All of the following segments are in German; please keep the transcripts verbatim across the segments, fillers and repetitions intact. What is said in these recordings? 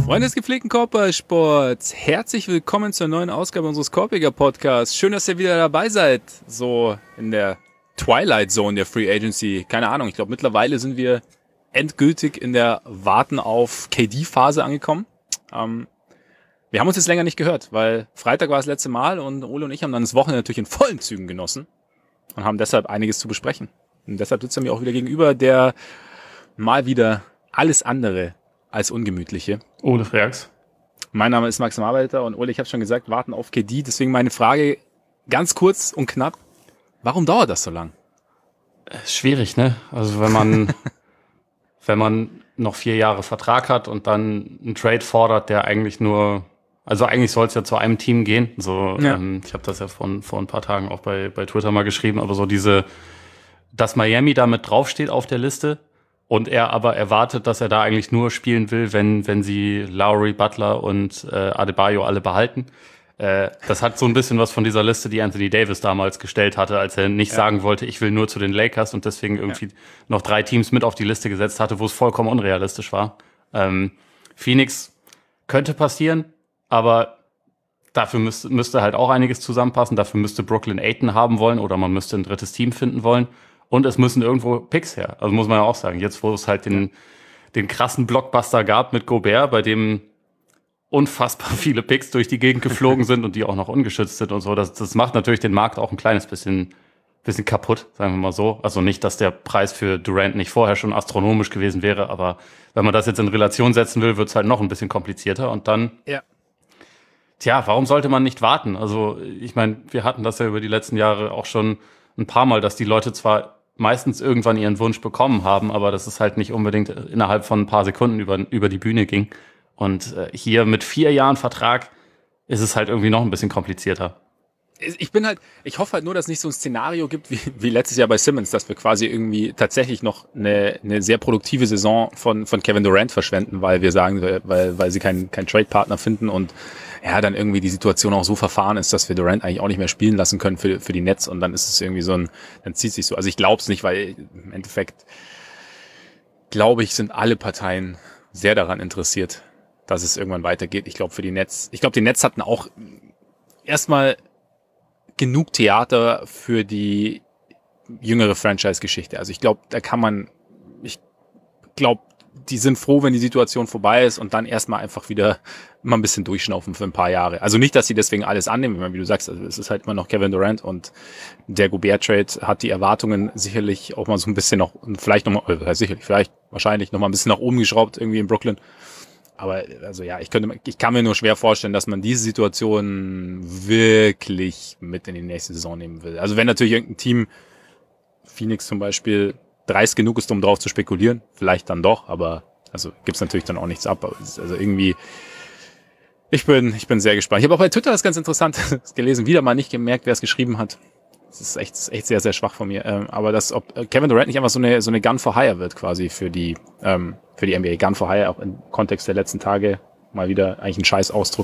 Freunde des gepflegten Korbballsports, herzlich willkommen zur neuen Ausgabe unseres Korbiger Podcasts. Schön, dass ihr wieder dabei seid, so in der Twilight Zone der Free Agency. Keine Ahnung, ich glaube mittlerweile sind wir endgültig in der Warten auf K D-Phase angekommen. Ähm, wir haben uns jetzt länger nicht gehört, weil Freitag war das letzte Mal und Ole und ich haben dann das Wochenende natürlich in vollen Zügen genossen und haben deshalb einiges zu besprechen. Und deshalb sitzt er mir auch wieder gegenüber, der mal wieder alles andere als ungemütliche. Ole Freaks. Mein Name ist Max Marbeiter und Ole, ich habe schon gesagt, warten auf K D. Deswegen meine Frage ganz kurz und knapp. Warum dauert das so lang? Schwierig, ne? Also wenn man wenn man noch vier Jahre Vertrag hat und dann einen Trade fordert, der eigentlich nur, also eigentlich soll es ja zu einem Team gehen. So, ja. ähm, ich habe das ja vor, vor ein paar Tagen auch bei, bei Twitter mal geschrieben, aber so diese, dass Miami da mit draufsteht auf der Liste, und er aber erwartet, dass er da eigentlich nur spielen will, wenn wenn sie Lowry, Butler und äh, Adebayo alle behalten. Äh, das hat so ein bisschen was von dieser Liste, die Anthony Davis damals gestellt hatte, als er nicht ja. sagen wollte, ich will nur zu den Lakers und deswegen irgendwie ja. noch drei Teams mit auf die Liste gesetzt hatte, wo es vollkommen unrealistisch war. Ähm, Phoenix könnte passieren, aber dafür müsste, müsste halt auch einiges zusammenpassen. Dafür müsste Brooklyn Ayton haben wollen oder man müsste ein drittes Team finden wollen. Und es müssen irgendwo Picks her. Also muss man ja auch sagen, jetzt wo es halt den, den krassen Blockbuster gab mit Gobert, bei dem unfassbar viele Picks durch die Gegend geflogen sind und die auch noch ungeschützt sind und so, das, das macht natürlich den Markt auch ein kleines bisschen, bisschen kaputt, sagen wir mal so. Also nicht, dass der Preis für Durant nicht vorher schon astronomisch gewesen wäre, aber wenn man das jetzt in Relation setzen will, wird es halt noch ein bisschen komplizierter. Und dann, ja. tja, warum sollte man nicht warten? Also ich meine, wir hatten das ja über die letzten Jahre auch schon ein paar Mal, dass die Leute zwar meistens irgendwann ihren Wunsch bekommen haben, aber dass es halt nicht unbedingt innerhalb von ein paar Sekunden über, über die Bühne ging. Und äh, hier mit vier Jahren Vertrag ist es halt irgendwie noch ein bisschen komplizierter. Ich bin halt, ich hoffe halt nur, dass es nicht so ein Szenario gibt wie, wie letztes Jahr bei Simmons, dass wir quasi irgendwie tatsächlich noch eine, eine sehr produktive Saison von, von Kevin Durant verschwenden, weil wir sagen, weil, weil sie keinen, keinen Trade-Partner finden und ja, dann irgendwie die Situation auch so verfahren ist, dass wir Durant eigentlich auch nicht mehr spielen lassen können für, für die Nets und dann ist es irgendwie so ein, dann zieht sich so. Also ich glaube es nicht, weil im Endeffekt glaube ich, sind alle Parteien sehr daran interessiert, dass es irgendwann weitergeht. Ich glaube für die Nets, ich glaube die Nets hatten auch erstmal genug Theater für die jüngere Franchise-Geschichte. Also ich glaube, da kann man, ich glaube, die sind froh, wenn die Situation vorbei ist und dann erstmal einfach wieder mal ein bisschen durchschnaufen für ein paar Jahre. Also nicht, dass sie deswegen alles annehmen, wie du sagst, also es ist halt immer noch Kevin Durant und der Gobert-Trade hat die Erwartungen sicherlich auch mal so ein bisschen noch, vielleicht noch mal, äh, sicherlich, vielleicht, wahrscheinlich noch mal ein bisschen nach oben geschraubt irgendwie in Brooklyn. Aber also ja, ich könnte, ich kann mir nur schwer vorstellen, dass man diese Situation wirklich mit in die nächste Saison nehmen will. Also wenn natürlich irgendein Team, Phoenix zum Beispiel, dreist genug ist, um drauf zu spekulieren, vielleicht dann doch, aber also gibt's natürlich dann auch nichts ab. Also irgendwie, ich bin, ich bin sehr gespannt. Ich habe auch bei Twitter das ganz interessant gelesen, wieder mal nicht gemerkt, wer es geschrieben hat. Das ist echt, echt sehr, sehr schwach von mir. Ähm, aber dass, ob Kevin Durant nicht einfach so eine, so eine Gun for Hire wird quasi für die, ähm, für die N B A. Gun for Hire, auch im Kontext der letzten Tage, mal wieder eigentlich ein scheiß Ausdruck.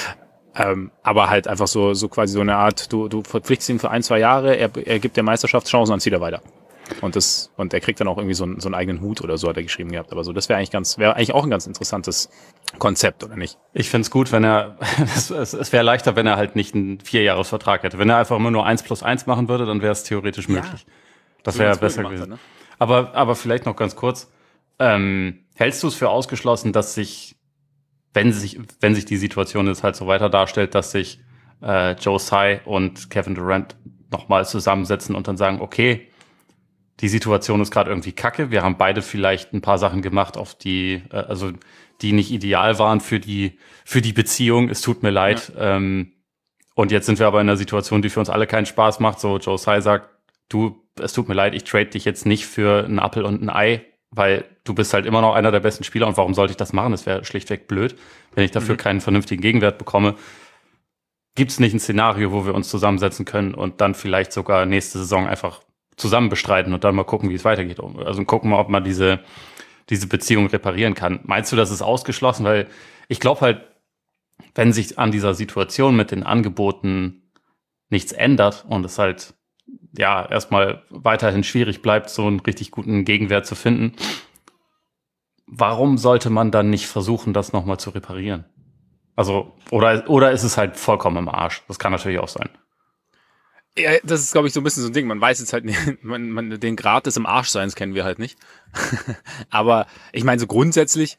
Ähm, aber halt einfach so, so quasi so eine Art, du, du verpflichtest ihn für ein, zwei Jahre, er, er gibt dir Meisterschaftschancen und dann zieht er weiter. Und das, und er kriegt dann auch irgendwie so einen, so einen eigenen Hut oder so, hat er geschrieben gehabt. Aber so, das wäre eigentlich ganz, wäre eigentlich auch ein ganz interessantes Konzept, oder nicht? Ich find's gut, wenn er, es, es wäre leichter, wenn er halt nicht einen Vierjahresvertrag hätte. Wenn er einfach immer nur eins plus eins machen würde, dann wäre es theoretisch möglich. Ja, das wäre besser gewesen. Hat, ne? Aber, aber vielleicht noch ganz kurz. Ähm, hältst du es für ausgeschlossen, dass sich, wenn sich, wenn sich die Situation jetzt halt so weiter darstellt, dass sich äh, Joe Tsai und Kevin Durant nochmal zusammensetzen und dann sagen, okay, die Situation ist gerade irgendwie kacke. Wir haben beide vielleicht ein paar Sachen gemacht, auf die, äh, also die nicht ideal waren für die für die Beziehung. Es tut mir leid. Ja. Ähm, und jetzt sind wir aber in einer Situation, die für uns alle keinen Spaß macht. So Joe Tsai sagt, du, es tut mir leid, ich trade dich jetzt nicht für einen Apfel und ein Ei, weil du bist halt immer noch einer der besten Spieler. Und warum sollte ich das machen? Das wäre schlichtweg blöd, wenn ich dafür mhm. keinen vernünftigen Gegenwert bekomme. Gibt es nicht ein Szenario, wo wir uns zusammensetzen können und dann vielleicht sogar nächste Saison einfach zusammen bestreiten und dann mal gucken, wie es weitergeht. Also gucken mal, ob man diese, diese Beziehung reparieren kann. Meinst du, das ist ausgeschlossen? Weil ich glaube halt, wenn sich an dieser Situation mit den Angeboten nichts ändert und es halt ja erstmal weiterhin schwierig bleibt, so einen richtig guten Gegenwert zu finden, warum sollte man dann nicht versuchen, das nochmal zu reparieren? Also, oder, oder ist es halt vollkommen im Arsch? Das kann natürlich auch sein. Ja, das ist, glaube ich, so ein bisschen so ein Ding. Man weiß jetzt halt nicht, man, man, den Grad des im Arschseins kennen wir halt nicht. Aber ich meine, so grundsätzlich,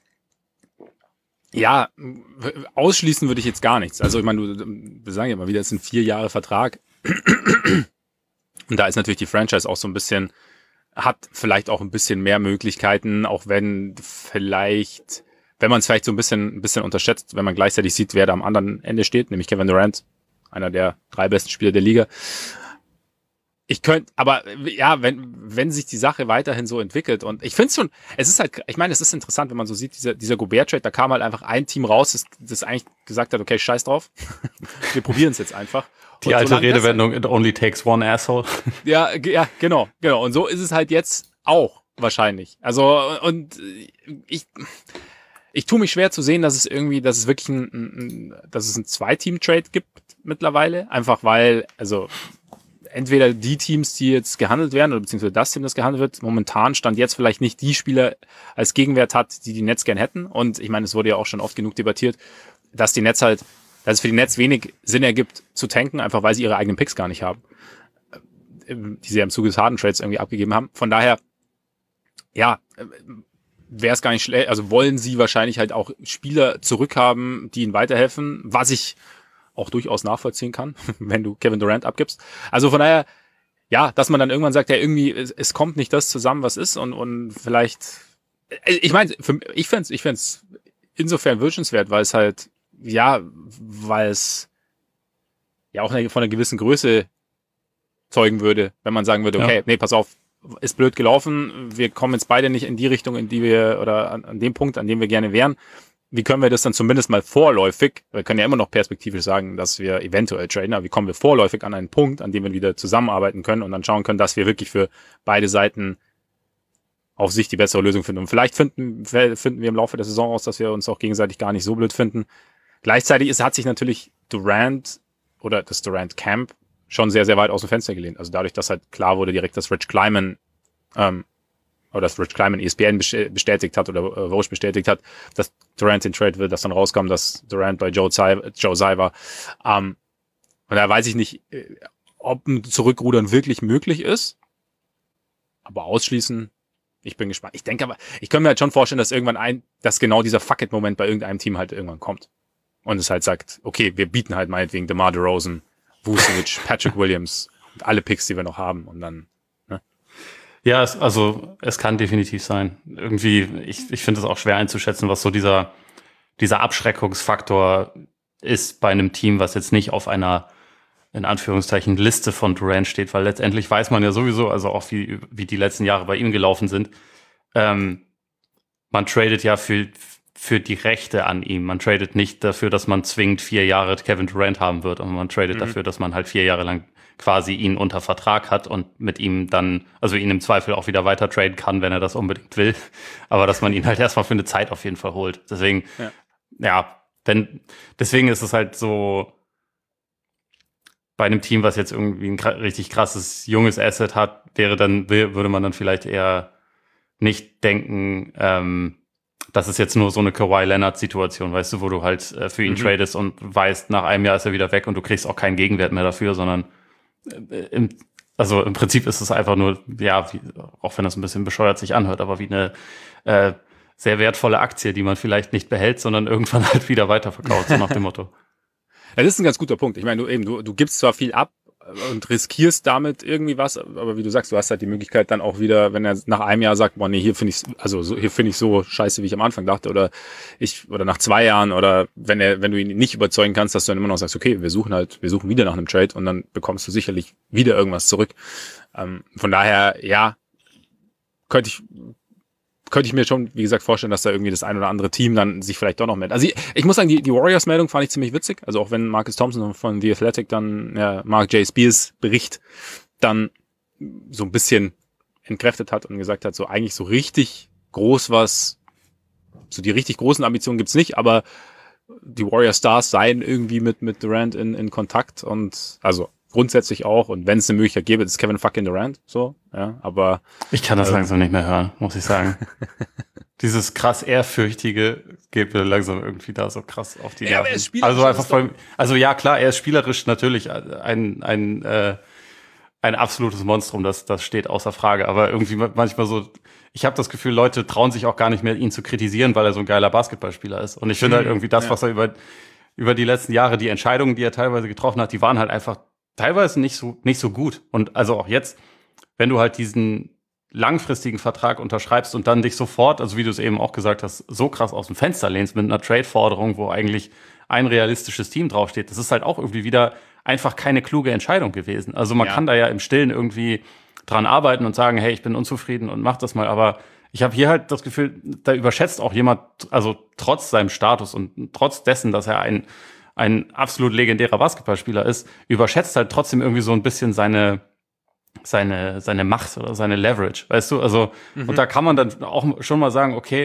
ja, ausschließen würde ich jetzt gar nichts. Also ich meine, du, wir sagen ja mal wieder, es sind vier Jahre Vertrag. Und da ist natürlich die Franchise auch so ein bisschen, hat vielleicht auch ein bisschen mehr Möglichkeiten, auch wenn vielleicht, wenn man es vielleicht so ein bisschen, ein bisschen unterschätzt, wenn man gleichzeitig sieht, wer da am anderen Ende steht, nämlich Kevin Durant, einer der drei besten Spieler der Liga. Ich könnte, aber ja, wenn wenn sich die Sache weiterhin so entwickelt und ich finde es schon, es ist halt, ich meine, es ist interessant, wenn man so sieht, dieser, dieser Gobert-Trade, da kam halt einfach ein Team raus, das, das eigentlich gesagt hat, okay, scheiß drauf, wir probieren es jetzt einfach. Die und alte Redewendung, it only takes one asshole. Ja, ja, genau, genau. Und so ist es halt jetzt auch wahrscheinlich. Also, und ich, ich tue mich schwer zu sehen, dass es irgendwie, dass es wirklich ein, ein dass es ein Zwei-Team-Trade gibt mittlerweile. Einfach weil, also, entweder die Teams, die jetzt gehandelt werden, oder beziehungsweise das Team, das gehandelt wird, momentan stand jetzt vielleicht nicht die Spieler als Gegenwert hat, die die Nets gern hätten. Und ich meine, es wurde ja auch schon oft genug debattiert, dass die Nets halt, dass es für die Nets wenig Sinn ergibt zu tanken, einfach weil sie ihre eigenen Picks gar nicht haben, die sie ja im Zuge des Harden Trades irgendwie abgegeben haben. Von daher, ja, wäre es gar nicht schlecht, also wollen sie wahrscheinlich halt auch Spieler zurückhaben, die ihnen weiterhelfen, was ich auch durchaus nachvollziehen kann, wenn du Kevin Durant abgibst. Also von daher, ja, dass man dann irgendwann sagt, ja, irgendwie, es, es kommt nicht das zusammen, was ist und, und vielleicht, ich meine, ich fände es ich fänd's insofern wünschenswert, weil es halt, ja, weil es ja auch eine, von einer gewissen Größe zeugen würde, wenn man sagen würde, okay, ja. nee, pass auf, ist blöd gelaufen, wir kommen jetzt beide nicht in die Richtung, in die wir, oder an, an dem Punkt, an dem wir gerne wären. Wie können wir das dann zumindest mal vorläufig, wir können ja immer noch perspektivisch sagen, dass wir eventuell traden, aber wie kommen wir vorläufig an einen Punkt, an dem wir wieder zusammenarbeiten können und dann schauen können, dass wir wirklich für beide Seiten auf sich die bessere Lösung finden. Und vielleicht finden, finden wir im Laufe der Saison raus, dass wir uns auch gegenseitig gar nicht so blöd finden. Gleichzeitig ist, hat sich natürlich Durant oder das Durant Camp schon sehr, sehr weit aus dem Fenster gelehnt. Also dadurch, dass halt klar wurde direkt, dass Rich Kleiman ähm, oder dass Rich Kleiman E S P N bestätigt hat oder äh, Woj bestätigt hat, dass Durant den Trade will, dass dann rauskam, dass Durant bei Joe Tsai, Joe Tsai war. Ähm, und da weiß ich nicht, ob ein Zurückrudern wirklich möglich ist, aber ausschließen, ich bin gespannt. Ich denke aber, ich könnte mir halt schon vorstellen, dass irgendwann ein, dass genau dieser Fuck-it-Moment bei irgendeinem Team halt irgendwann kommt. Und es halt sagt, okay, wir bieten halt meinetwegen DeMar DeRozan, Vucevic, Patrick Williams, alle Picks, die wir noch haben und dann, ne? Ja, es, also es kann definitiv sein. Irgendwie, ich, ich finde es auch schwer einzuschätzen, was so dieser, dieser Abschreckungsfaktor ist bei einem Team, was jetzt nicht auf einer, in Anführungszeichen, Liste von Durant steht, weil letztendlich weiß man ja sowieso, also auch wie, wie die letzten Jahre bei ihm gelaufen sind. Ähm, man tradet ja für, für die Rechte an ihm. Man tradet nicht dafür, dass man zwingend vier Jahre Kevin Durant haben wird, aber man tradet mhm. dafür, dass man halt vier Jahre lang quasi ihn unter Vertrag hat und mit ihm dann, also ihn im Zweifel auch wieder weiter traden kann, wenn er das unbedingt will. Aber dass man ihn halt erstmal für eine Zeit auf jeden Fall holt. Deswegen, ja, ja denn, deswegen ist es halt so, bei einem Team, was jetzt irgendwie ein richtig krasses, junges Asset hat, wäre dann, würde man dann vielleicht eher nicht denken, ähm, das ist jetzt nur so eine Kawhi Leonard-Situation, weißt du, wo du halt äh, für ihn mhm. tradest und weißt, nach einem Jahr ist er wieder weg und du kriegst auch keinen Gegenwert mehr dafür, sondern äh, im, also im Prinzip ist es einfach nur, ja, wie, auch wenn das ein bisschen bescheuert sich anhört, aber wie eine äh, sehr wertvolle Aktie, die man vielleicht nicht behält, sondern irgendwann halt wieder weiterverkauft, so nach dem Motto. Ja, das ist ein ganz guter Punkt. Ich meine, du eben, du, du gibst zwar viel ab und riskierst damit irgendwie was, aber wie du sagst, du hast halt die Möglichkeit dann auch wieder, wenn er nach einem Jahr sagt, boah, nee, hier finde ich also so, hier finde ich so scheiße, wie ich am Anfang dachte, oder ich, oder nach zwei Jahren, oder wenn er, wenn du ihn nicht überzeugen kannst, dass du dann immer noch sagst, okay, wir suchen halt, wir suchen wieder nach einem Trade und dann bekommst du sicherlich wieder irgendwas zurück. Ähm, von daher, ja, könnte ich, könnte ich mir schon, wie gesagt, vorstellen, dass da irgendwie das ein oder andere Team dann sich vielleicht doch noch meldet. Also ich, ich muss sagen, die, die Warriors-Meldung fand ich ziemlich witzig. Also auch wenn Marcus Thompson von The Athletic dann ja, Mark J. Spears Bericht dann so ein bisschen entkräftet hat und gesagt hat, so eigentlich so richtig groß was, so die richtig großen Ambitionen gibt's nicht, aber die Warrior Stars seien irgendwie mit mit Durant in, in Kontakt und also grundsätzlich auch, und wenn es eine Möglichkeit gäbe, ist Kevin fucking Durant, so, ja, aber... Ich kann das äh, langsam nicht mehr hören, muss ich sagen. dieses krass Ehrfürchtige geht mir langsam irgendwie da so krass auf die Ja, Nerven. aber er ist spielerisch, Also einfach das ist doch- voll, also ja klar, er ist spielerisch natürlich ein ein äh, ein absolutes Monstrum, das das steht außer Frage. Aber irgendwie manchmal so, ich habe das Gefühl, Leute trauen sich auch gar nicht mehr, ihn zu kritisieren, weil er so ein geiler Basketballspieler ist. Und ich finde halt irgendwie das, ja. was er über über die letzten Jahre, die Entscheidungen, die er teilweise getroffen hat, die waren halt einfach teilweise nicht so nicht so gut. Und also auch jetzt, wenn du halt diesen langfristigen Vertrag unterschreibst und dann dich sofort, also wie du es eben auch gesagt hast, so krass aus dem Fenster lehnst mit einer Trade-Forderung, wo eigentlich ein realistisches Team draufsteht, das ist halt auch irgendwie wieder einfach keine kluge Entscheidung gewesen. Also man Ja. kann da ja im Stillen irgendwie dran arbeiten und sagen, hey, ich bin unzufrieden und mach das mal, aber ich habe hier halt das Gefühl, da überschätzt auch jemand, also trotz seinem Status und trotz dessen, dass er ein, ein absolut legendärer Basketballspieler ist, überschätzt halt trotzdem irgendwie so ein bisschen seine seine seine Macht oder seine Leverage, weißt du? Also Mhm. und da kann man dann auch schon mal sagen, okay,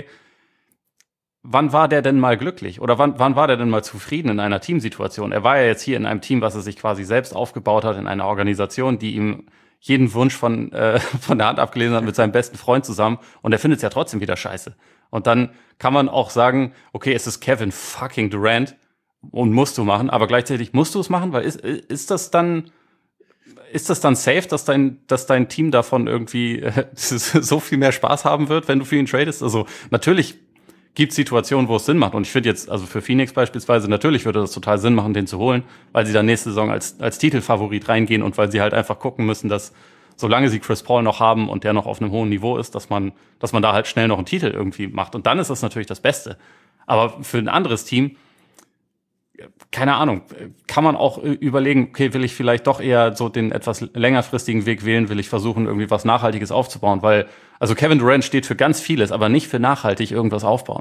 wann war der denn mal glücklich oder wann wann war der denn mal zufrieden in einer Teamsituation? Er war ja jetzt hier in einem Team, was er sich quasi selbst aufgebaut hat, in einer Organisation, die ihm jeden Wunsch von äh, von der Hand abgelesen hat mit seinem besten Freund zusammen und er findet es ja trotzdem wieder scheiße. Und dann kann man auch sagen, okay, es ist Kevin fucking Durant und musst du machen, aber gleichzeitig musst du es machen, weil ist ist das dann Ist das dann safe, dass dein, dass dein Team davon irgendwie äh, so viel mehr Spaß haben wird, wenn du für ihn tradest? Also natürlich gibt es Situationen, wo es Sinn macht. Und ich finde jetzt, also für Phoenix beispielsweise, natürlich würde das total Sinn machen, den zu holen, weil sie dann nächste Saison als, als Titelfavorit reingehen und weil sie halt einfach gucken müssen, dass solange sie Chris Paul noch haben und der noch auf einem hohen Niveau ist, dass man, dass man da halt schnell noch einen Titel irgendwie macht. Und dann ist das natürlich das Beste. Aber für ein anderes Team, keine Ahnung, kann man auch überlegen, okay, will ich vielleicht doch eher so den etwas längerfristigen Weg wählen, will ich versuchen, irgendwie was Nachhaltiges aufzubauen, weil, also Kevin Durant steht für ganz vieles, aber nicht für nachhaltig irgendwas aufbauen.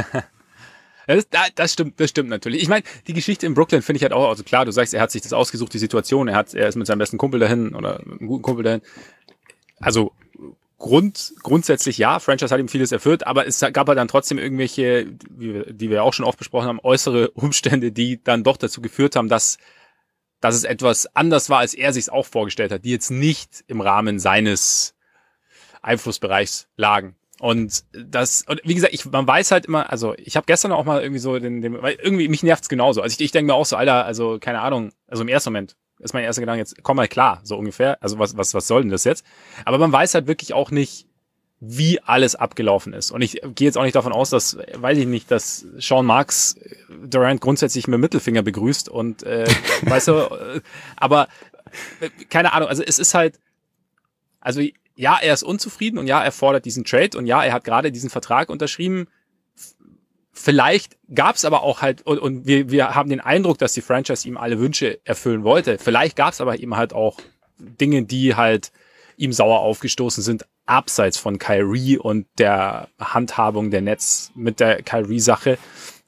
Das, das stimmt, das stimmt natürlich. Ich meine, die Geschichte in Brooklyn finde ich halt auch, also klar, du sagst, er hat sich das ausgesucht, die Situation, er hat, er ist mit seinem besten Kumpel dahin oder mit einem guten Kumpel dahin. Also, Grund, grundsätzlich ja, Franchise hat ihm vieles erfüllt, aber es gab halt dann trotzdem irgendwelche, wie wir, die wir auch schon oft besprochen haben, äußere Umstände, die dann doch dazu geführt haben, dass, dass es etwas anders war, als er sich es auch vorgestellt hat, die jetzt nicht im Rahmen seines Einflussbereichs lagen. Und das, und wie gesagt, ich, man weiß halt immer, also ich habe gestern auch mal irgendwie so den, den weil irgendwie mich nervt's genauso. Also ich, ich denke mir auch so, Alter, also keine Ahnung, also im ersten Moment ist mein erster Gedanke jetzt, komm mal klar, so ungefähr. Also was, was, was soll denn das jetzt? Aber man weiß halt wirklich auch nicht, wie alles abgelaufen ist. Und ich gehe jetzt auch nicht davon aus, dass, weiß ich nicht, dass Sean Marks Durant grundsätzlich mit dem Mittelfinger begrüßt und, äh, weißt du, äh, aber äh, keine Ahnung, also es ist halt, also ja, er ist unzufrieden und ja, er fordert diesen Trade und ja, er hat gerade diesen Vertrag unterschrieben. Vielleicht gab es aber auch halt, und, und wir, wir haben den Eindruck, dass die Franchise ihm alle Wünsche erfüllen wollte. Vielleicht gab es aber eben halt auch Dinge, die halt ihm sauer aufgestoßen sind, abseits von Kyrie und der Handhabung der Nets mit der Kyrie-Sache,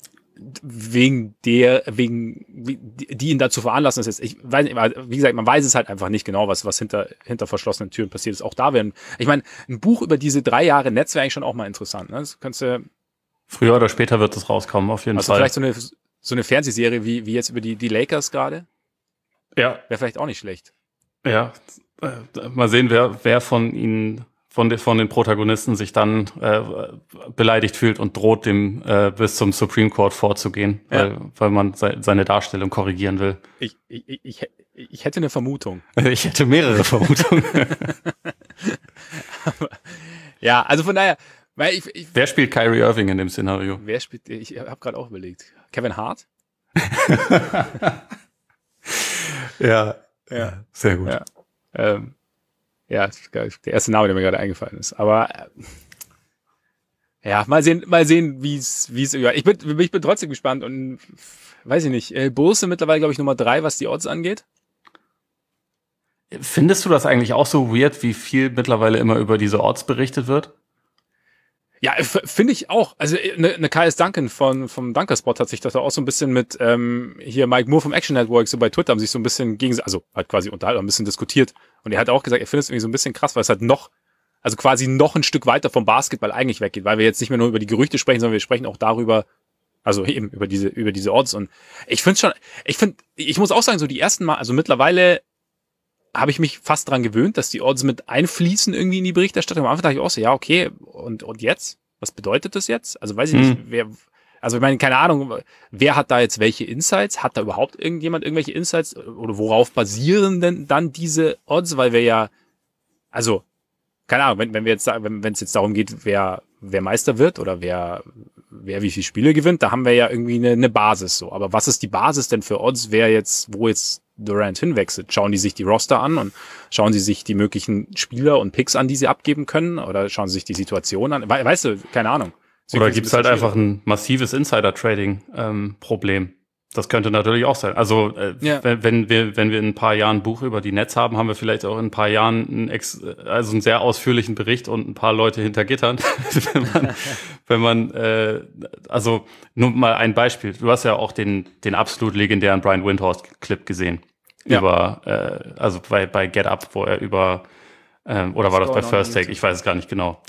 wegen der, wegen, die ihn dazu veranlassen, dass jetzt, ich weiß nicht, wie gesagt, man weiß es halt einfach nicht genau, was, was hinter, hinter verschlossenen Türen passiert ist. Auch da werden, ich meine, ein Buch über diese drei Jahre Nets wäre eigentlich schon auch mal interessant, ne? Das kannst du, Früher oder später wird es rauskommen, auf jeden also Fall. vielleicht so eine, so eine Fernsehserie wie, wie jetzt über die, die Lakers gerade. Ja. Wäre vielleicht auch nicht schlecht. Ja. Äh, mal sehen, wer, wer von ihnen, von, de, von den Protagonisten sich dann äh, beleidigt fühlt und droht, dem äh, bis zum Supreme Court vorzugehen, Ja. weil, weil man se, seine Darstellung korrigieren will. Ich, ich, ich, ich hätte eine Vermutung. Ich hätte mehrere Vermutungen. Ja, also von daher, weil ich, ich, Wer spielt Kyrie Irving in dem Szenario? wer spielt, ich habe gerade auch überlegt. Kevin Hart? Ja, Ja. sehr gut. Ja. Ähm, ja, ist der erste Name, der mir gerade eingefallen ist. Aber äh, ja, mal sehen, mal sehen, wie es, wie es. Ich bin, ich bin trotzdem gespannt und weiß ich nicht. Äh, Bulls sind mittlerweile, glaube ich, Nummer drei, was die Odds angeht. Findest du das eigentlich auch so weird, wie viel mittlerweile immer über diese Odds berichtet wird? Ja, f- finde ich auch. Also eine ne K S Duncan von vom Dunkerspot hat sich das auch so ein bisschen mit ähm, hier Mike Moore vom Action Network so bei Twitter haben sich so ein bisschen gegen, also hat quasi unterhalten, ein bisschen diskutiert und er hat auch gesagt, er findet es irgendwie so ein bisschen krass, weil es halt noch, also quasi noch ein Stück weiter vom Basketball eigentlich weggeht, weil wir jetzt nicht mehr nur über die Gerüchte sprechen, sondern wir sprechen auch darüber, also eben über diese über diese Odds und ich finde schon, ich finde, ich muss auch sagen, so die ersten Mal, also mittlerweile habe ich mich fast dran gewöhnt, dass die Odds mit einfließen irgendwie in die Berichterstattung. Am Anfang dachte ich auch so, ja, okay, und, und jetzt? Was bedeutet das jetzt? Also weiß ich hm. nicht, wer, also ich meine, keine Ahnung, wer hat da jetzt welche Insights? Hat da überhaupt irgendjemand irgendwelche Insights? Oder worauf basieren denn dann diese Odds? Weil wir ja, also, keine Ahnung, wenn, wenn wir jetzt wenn wenn es jetzt darum geht, wer wer Meister wird oder wer wer wie viele Spiele gewinnt, da haben wir ja irgendwie eine, eine Basis so. Aber was ist die Basis denn für Odds, wer jetzt, wo jetzt Durant hinwechselt? Schauen die sich die Roster an und schauen sie sich die möglichen Spieler und Picks an, die sie abgeben können? Oder schauen sie sich die Situation an? We- weißt du, keine Ahnung. Deswegen oder gibt es halt einfach ein massives Insider-Trading-Problem? Das könnte natürlich auch sein. Also äh, ja. wenn, wenn wir wenn wir in ein paar Jahren ein Buch über die Nets haben, haben wir vielleicht auch in ein paar Jahren einen, ex, also einen sehr ausführlichen Bericht und ein paar Leute hinter Gittern. wenn man, wenn man äh, also nur mal ein Beispiel. Du hast ja auch den den absolut legendären Brian Windhorst-Clip gesehen. Ja. Über äh, also bei bei Get Up, wo er über ähm, oder war das bei First Take? Ich weiß es gar nicht genau.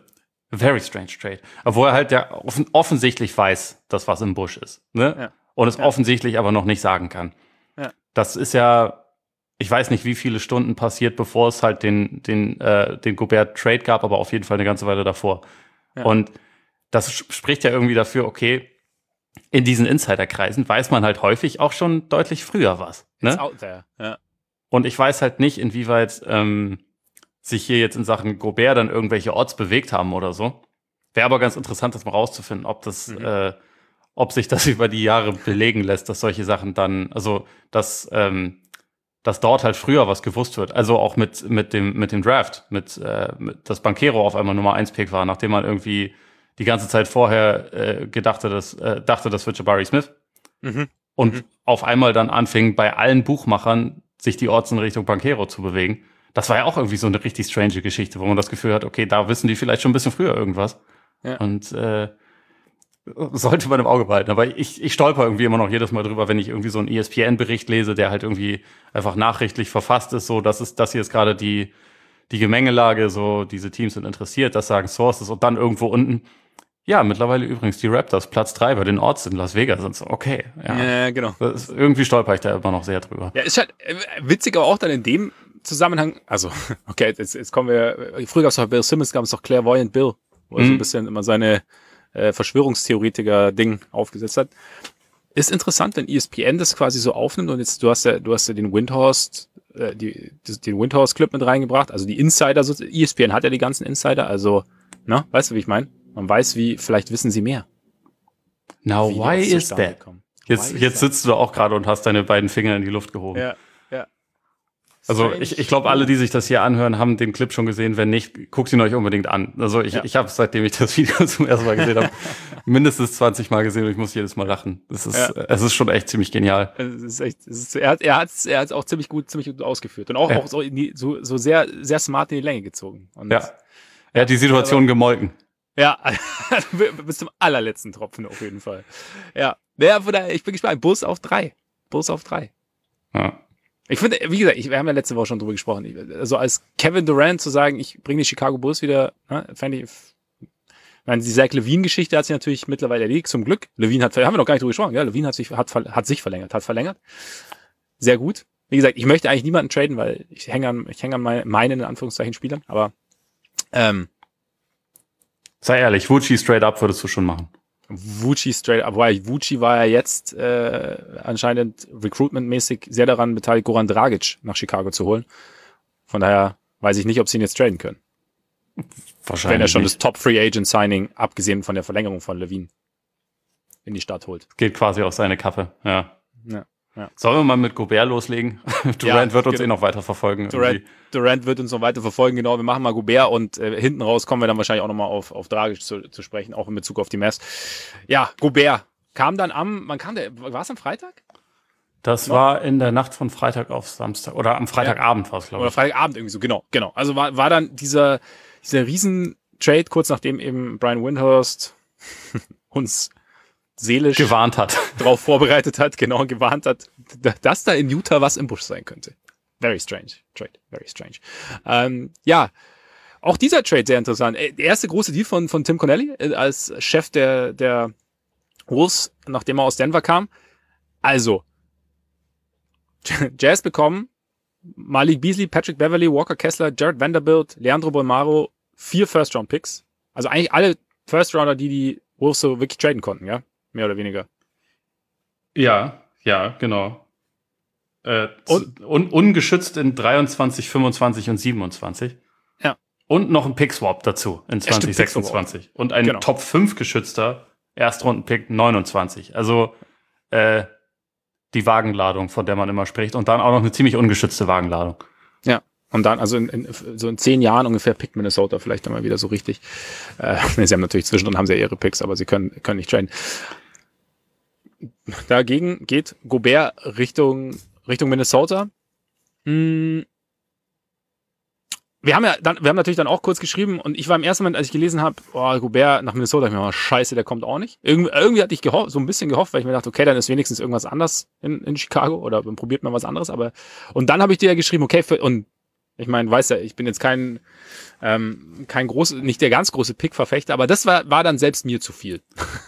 Very strange trade. Aber wo er halt ja offen, offensichtlich weiß, dass was im Busch ist. Ne? Ja. Und es ja. offensichtlich aber noch nicht sagen kann. Ja. Das ist ja, ich weiß nicht, wie viele Stunden passiert, bevor es halt den den äh, den Gobert-Trade gab, aber auf jeden Fall eine ganze Weile davor. Ja. Und das spricht ja irgendwie dafür, okay, in diesen Insiderkreisen weiß man halt häufig auch schon deutlich früher was. Ne? It's out there. Ja. Und ich weiß halt nicht, inwieweit ähm, sich hier jetzt in Sachen Gobert dann irgendwelche Odds bewegt haben oder so. Wäre aber ganz interessant, das mal rauszufinden, ob das mhm. äh, ob sich das über die Jahre belegen lässt, dass solche Sachen dann, also dass, ähm, dass dort halt früher was gewusst wird. Also auch mit mit dem mit dem Draft, mit, äh, mit dass Banchero auf einmal Nummer eins Pick war, nachdem man irgendwie die ganze Zeit vorher äh, gedachte, dass äh, dachte, das wird Jabari Smith. Mhm. Und mhm. auf einmal dann anfing, bei allen Buchmachern sich die Odds in Richtung Banchero zu bewegen. Das war ja auch irgendwie so eine richtig strange Geschichte, wo man das Gefühl hat, okay, da wissen die vielleicht schon ein bisschen früher irgendwas. Ja. Und äh, sollte man im Auge behalten. Aber ich, ich stolper irgendwie immer noch jedes Mal drüber, wenn ich irgendwie so einen E S P N-Bericht lese, der halt irgendwie einfach nachrichtlich verfasst ist, so, das ist, das hier ist gerade die, die Gemengelage, so, diese Teams sind interessiert, das sagen Sources und dann irgendwo unten, ja, mittlerweile übrigens die Raptors, Platz drei bei den Odds in Las Vegas sind so, okay. Ja, ja genau. Das ist, irgendwie stolper ich da immer noch sehr drüber. Ja, ist halt witzig, aber auch dann in dem Zusammenhang, also, okay, jetzt, jetzt kommen wir, früher gab es doch Bill Simmons, gab es doch Clairvoyant Bill, wo er mhm. so ein bisschen immer seine äh, Verschwörungstheoretiker-Ding aufgesetzt hat. Ist interessant, wenn E S P N das quasi so aufnimmt und jetzt, du hast ja, du hast ja den Windhorst, äh, die, den Windhorst-Clip mit reingebracht, also die Insider, so, E S P N hat ja die ganzen Insider, also, na, weißt du, wie ich meine? Man weiß, wie, vielleicht wissen sie mehr. Now, why is that? Jetzt, why jetzt sitzt that? Du auch gerade und hast deine beiden Finger in die Luft gehoben. Ja, ja. Also ich, ich glaube, alle, die sich das hier anhören, haben den Clip schon gesehen. Wenn nicht, guckt ihn euch unbedingt an. Also ich, ja. ich habe, seitdem ich das Video zum ersten Mal gesehen habe, mindestens zwanzig Mal gesehen und ich muss jedes Mal lachen. Das ist, ja. es ist schon echt ziemlich genial. Es ist echt, es ist, er hat, er hat, er hat auch ziemlich gut, ziemlich gut ausgeführt und auch, ja. auch so, in die, so, so sehr, sehr smart in die Länge gezogen. Und ja, er hat die Situation aber, gemolken. Ja, bis zum allerletzten Tropfen auf jeden Fall. Ja, ja, ich bin gespannt. Bulls auf drei, Bulls auf drei. Ja. Ich finde, wie gesagt, ich, wir haben ja letzte Woche schon drüber gesprochen. Ich, also als Kevin Durant zu sagen, ich bringe die Chicago Bulls wieder, ne, fände ich, ich meine, die Zach Levine-Geschichte hat sich natürlich mittlerweile erledigt, zum Glück. Levine hat, haben wir noch gar nicht drüber gesprochen, ja, Levine hat sich, hat, hat sich verlängert, hat verlängert. Sehr gut. Wie gesagt, ich möchte eigentlich niemanden traden, weil ich hänge an, ich hänge an meine, meinen, in Anführungszeichen, Spielern, aber, ähm, sei ehrlich, Vucci straight up würdest du schon machen. Vucci straight up, weil Vucci war ja jetzt äh, anscheinend recruitmentmäßig sehr daran beteiligt, Goran Dragic nach Chicago zu holen. Von daher weiß ich nicht, ob sie ihn jetzt traden können. Wahrscheinlich wenn er schon nicht. Das Top-Free-Agent-Signing, abgesehen von der Verlängerung von Levine, in die Stadt holt. Geht quasi auf seine Kappe, ja. Ja. Ja. Sollen wir mal mit Gobert loslegen? Durant ja, wird uns genau. eh noch weiter verfolgen. Durant, Durant wird uns noch weiter verfolgen, genau. Wir machen mal Gobert und äh, hinten raus kommen wir dann wahrscheinlich auch nochmal auf, auf Dragic zu, zu sprechen, auch in Bezug auf die Mavs. Ja, Gobert kam dann am, man kam der, war es am Freitag? Das noch? war in der Nacht von Freitag auf Samstag oder am Freitagabend ja. war es, glaube ich. Oder Freitagabend irgendwie so, genau, genau. Also war, war dann dieser, dieser Riesen-Trade, kurz nachdem eben Brian Windhorst uns seelisch gewarnt hat, darauf vorbereitet hat, genau, gewarnt hat, dass da in Utah was im Busch sein könnte. Very strange Trade, very strange. Ähm, ja, auch dieser Trade sehr interessant. Der erste große Deal von von Tim Connelly als Chef der der Wolves, nachdem er aus Denver kam. Also Jazz bekommen Malik Beasley, Patrick Beverley, Walker Kessler, Jared Vanderbilt, Leandro Bolmaro, vier First-Round-Picks. Also eigentlich alle First Rounder, die die Wolves so wirklich traden konnten, ja? Mehr oder weniger. Ja, ja, genau. Äh, und un- ungeschützt in dreiundzwanzig, fünfundzwanzig und siebenundzwanzig. Ja. Und noch ein Pick-Swap dazu in Ja, zwanzig sechsundzwanzig. Und ein genau. Top fünf geschützter Erstrunden-Pick neunundzwanzig. Also äh, die Wagenladung, von der man immer spricht. Und dann auch noch eine ziemlich ungeschützte Wagenladung. Ja. Und dann, also in, in, so in zehn Jahren ungefähr pickt Minnesota vielleicht dann mal wieder so richtig. Äh, sie haben natürlich zwischendrin haben sie ja ihre Picks, aber sie können, können nicht traden. Dagegen geht Gobert Richtung, Richtung Minnesota. Hm. Wir haben ja dann, wir haben natürlich dann auch kurz geschrieben und ich war im ersten Moment, als ich gelesen habe, oh, Gobert nach Minnesota, ich mir, oh, scheiße, der kommt auch nicht. Irgendwie, irgendwie hatte ich gehofft, so ein bisschen gehofft, weil ich mir dachte, okay, dann ist wenigstens irgendwas anders in, in Chicago oder man probiert mal was anderes, aber und dann habe ich dir ja geschrieben, okay, für, und ich meine, weißt ja, ich bin jetzt kein, ähm, kein groß, nicht der ganz große Pick-Verfechter, aber das war, war dann selbst mir zu viel.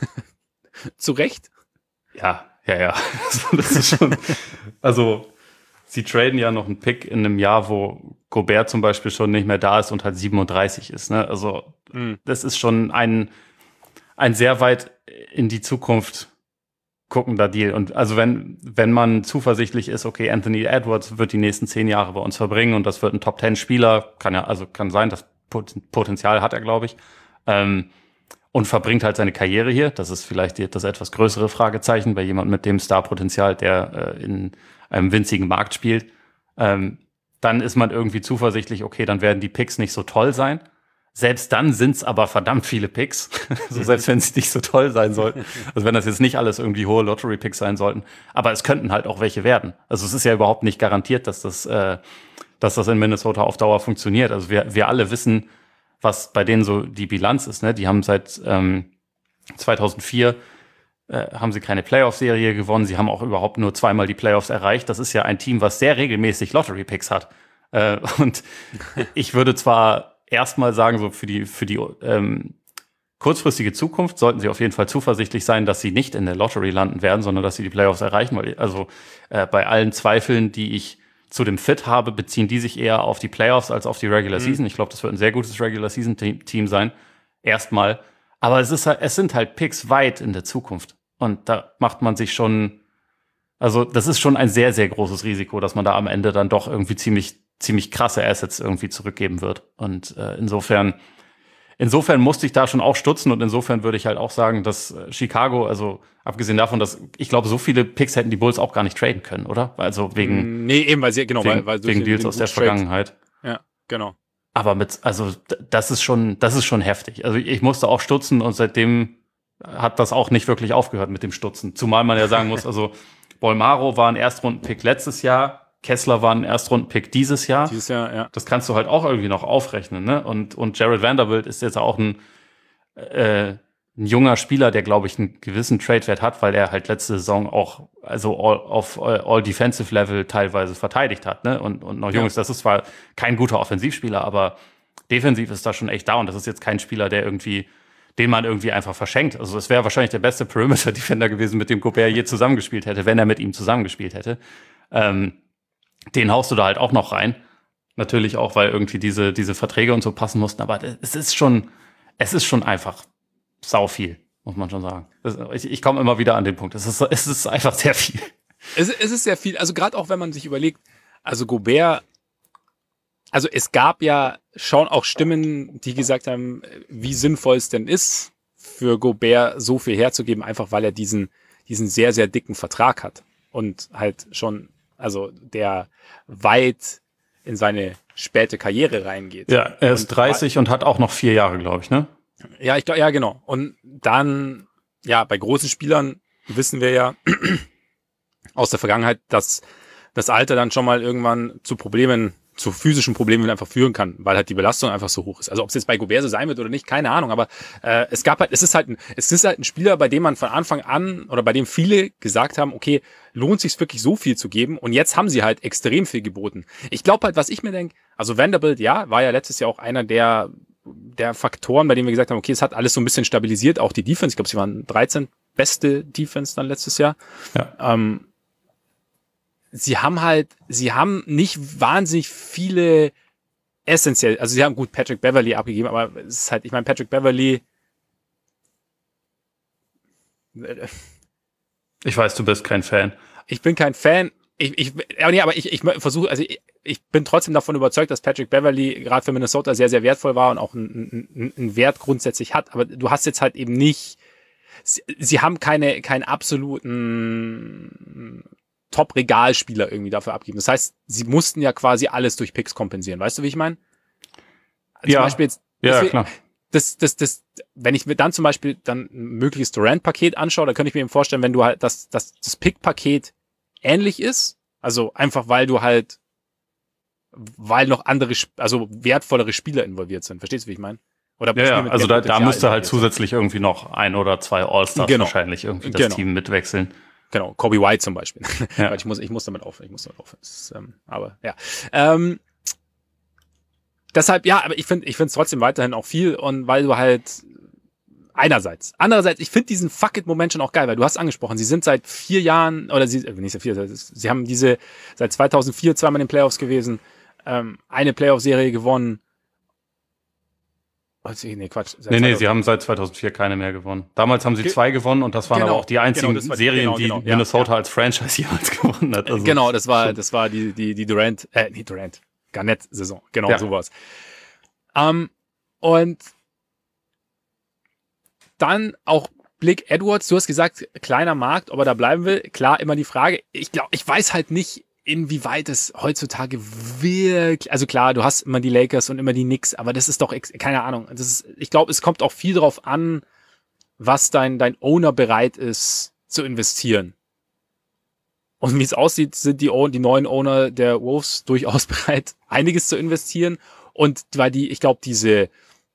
Zu Recht? Ja, ja, ja. Das ist schon, also, sie traden ja noch einen Pick in einem Jahr, wo Gobert zum Beispiel schon nicht mehr da ist und halt siebenunddreißig ist, ne? Also, mhm. das ist schon ein, ein sehr weit in die Zukunft guckender Deal. Und also wenn, wenn man zuversichtlich ist, okay, Anthony Edwards wird die nächsten zehn Jahre bei uns verbringen und das wird ein Top Ten Spieler, kann ja, also kann sein, das Potenzial hat er, glaube ich, ähm, und verbringt halt seine Karriere hier. Das ist vielleicht das etwas größere Fragezeichen bei jemandem mit dem Star-Potenzial, der äh, in einem winzigen Markt spielt. Ähm, dann ist man irgendwie zuversichtlich, okay, dann werden die Picks nicht so toll sein. Selbst dann sind es aber verdammt viele Picks, so selbst wenn sie nicht so toll sein sollten. Also wenn das jetzt nicht alles irgendwie hohe Lottery-Picks sein sollten. Aber es könnten halt auch welche werden. Also es ist ja überhaupt nicht garantiert, dass das, äh, dass das in Minnesota auf Dauer funktioniert. Also wir, wir alle wissen, was bei denen so die Bilanz ist. Ne? Die haben seit ähm, zweitausendvier äh, haben sie keine Playoff-Serie gewonnen. Sie haben auch überhaupt nur zweimal die Playoffs erreicht. Das ist ja ein Team, was sehr regelmäßig Lottery-Picks hat. Äh, und ich würde zwar erstmal sagen, so für die, für die ähm, kurzfristige Zukunft sollten sie auf jeden Fall zuversichtlich sein, dass sie nicht in der Lottery landen werden, sondern dass sie die Playoffs erreichen. Weil, also äh, bei allen Zweifeln, die ich zu dem Fit habe, beziehen die sich eher auf die Playoffs als auf die Regular mhm. Season. Ich glaube, das wird ein sehr gutes Regular Season Team sein. Erstmal. Aber es ist halt, es sind halt Picks weit in der Zukunft. Und da macht man sich schon, also das ist schon ein sehr, sehr großes Risiko, dass man da am Ende dann doch irgendwie ziemlich, ziemlich krasse Assets irgendwie zurückgeben wird. Und äh, insofern, insofern musste ich da schon auch stutzen und insofern würde ich halt auch sagen, dass äh, Chicago, also abgesehen davon, dass ich glaube, so viele Picks hätten die Bulls auch gar nicht traden können, oder? Also wegen, nee, eben, weil sie, genau, wegen, weil, weil wegen Deals aus der Vergangenheit. Ja, genau. Aber mit, also das ist schon, das ist schon heftig. Also ich musste auch stutzen und seitdem hat das auch nicht wirklich aufgehört mit dem Stutzen. Zumal man ja sagen muss, also Bolmaro war ein Erstrundenpick letztes Jahr, Kessler war ein Erstrundenpick dieses Jahr. Dieses Jahr, ja. Das kannst du halt auch irgendwie noch aufrechnen, ne? Und, und Jared Vanderbilt ist jetzt auch ein, äh, ein junger Spieler, der, glaube ich, einen gewissen Trade-Wert hat, weil er halt letzte Saison auch also all, auf All-Defensive-Level teilweise verteidigt hat, ne? Und, und noch jung ist. Das ist zwar kein guter Offensivspieler, aber defensiv ist das schon echt da. Und das ist jetzt kein Spieler, der irgendwie, den man irgendwie einfach verschenkt. Also es wäre wahrscheinlich der beste Perimeter-Defender gewesen, mit dem Gobert je zusammengespielt hätte, wenn er mit ihm zusammengespielt hätte. Ähm, den haust du da halt auch noch rein. Natürlich auch, weil irgendwie diese, diese Verträge und so passen mussten. Aber es ist schon, es ist schon einfach sau viel, muss man schon sagen. Ich, ich komme immer wieder an den Punkt. Es ist, es ist einfach sehr viel. Es, es ist sehr viel. Also gerade auch, wenn man sich überlegt, also Gobert, also es gab ja schon auch Stimmen, die gesagt haben, wie sinnvoll es denn ist, für Gobert so viel herzugeben, einfach weil er diesen, diesen sehr, sehr dicken Vertrag hat. Und halt schon, also der weit in seine späte Karriere reingeht. Ja, er ist und dreißig und hat auch noch vier Jahre, glaube ich, ne? Ja, ich glaube, ja, genau. Und dann, ja, bei großen Spielern wissen wir ja aus der Vergangenheit, dass das Alter dann schon mal irgendwann zu Problemen, zu physischen Problemen einfach führen kann, weil halt die Belastung einfach so hoch ist. Also ob es jetzt bei Gobert so sein wird oder nicht, keine Ahnung, aber äh, es gab halt, es ist halt ein, es ist halt ein Spieler, bei dem man von Anfang an oder bei dem viele gesagt haben, okay, lohnt sich wirklich so viel zu geben und jetzt haben sie halt extrem viel geboten. Ich glaube halt, was ich mir denke, also Vanderbilt, ja, war ja letztes Jahr auch einer der der Faktoren, bei denen wir gesagt haben, okay, es hat alles so ein bisschen stabilisiert, auch die Defense, ich glaube, sie waren dreizehn beste Defense dann letztes Jahr. Ja. Ähm, sie haben halt, sie haben nicht wahnsinnig viele essentiell, also sie haben gut Patrick Beverley abgegeben, aber es ist halt, ich meine, Patrick Beverley Ich weiß, du bist kein Fan. Ich bin kein Fan. Ich, ich, aber nee, aber ich, ich versuche, also ich, ich bin trotzdem davon überzeugt, dass Patrick Beverley gerade für Minnesota sehr, sehr wertvoll war und auch einen, einen, einen Wert grundsätzlich hat. Aber du hast jetzt halt eben nicht, sie, sie haben keine, keinen absoluten Top-Regalspieler irgendwie dafür abgeben. Das heißt, sie mussten ja quasi alles durch Picks kompensieren. Weißt du, wie ich meine? Zum ja, Beispiel jetzt, ja, deswegen, klar. Das, das, das, wenn ich mir dann zum Beispiel dann ein mögliches Durant-Paket anschaue, da könnte ich mir eben vorstellen, wenn du halt, dass, dass das Pick-Paket ähnlich ist, also einfach weil du halt, weil noch andere, also wertvollere Spieler involviert sind. Verstehst du, wie ich meine? Oder ja, ja, also da, da müsste halt zusätzlich sind. irgendwie noch ein oder zwei All-Stars genau. wahrscheinlich irgendwie das genau. Team mitwechseln. Genau, Kobe White zum Beispiel. Ja. ich muss, ich muss damit aufhören, ich muss damit aufhören. Ist, ähm, aber ja. Ähm, deshalb, ja, aber ich finde, ich finde es trotzdem weiterhin auch viel und weil du halt einerseits. Andererseits, ich finde diesen Fuck-It-Moment schon auch geil, weil du hast angesprochen, sie sind seit vier Jahren, oder sie, nicht seit vier, sie haben diese, seit zweitausendvier zweimal in den Playoffs gewesen, ähm, eine Playoff-Serie gewonnen. Oh, nee, Quatsch. Seit nee, nee, sie haben seit zweitausendvier keine mehr gewonnen. Damals haben sie Ge- zwei gewonnen und das waren genau, aber auch die einzigen genau, war, Serien, genau, genau, die Minnesota ja, ja. als Franchise jemals gewonnen hat. Also genau, das war, das war die, die, die Durant, äh, nicht Durant, Garnett-Saison. Genau, ja. sowas. Ähm, und dann auch Blake Edwards, du hast gesagt, kleiner Markt, ob er da bleiben will. Klar, immer die Frage. Ich glaube, ich weiß halt nicht, inwieweit es heutzutage wirklich, also klar, du hast immer die Lakers und immer die Knicks, aber das ist doch, keine Ahnung. Das ist, ich glaube, es kommt auch viel drauf an, was dein, dein Owner bereit ist zu investieren. Und wie es aussieht, sind die, die neuen Owner der Wolves durchaus bereit, einiges zu investieren. Und weil die, ich glaube, diese,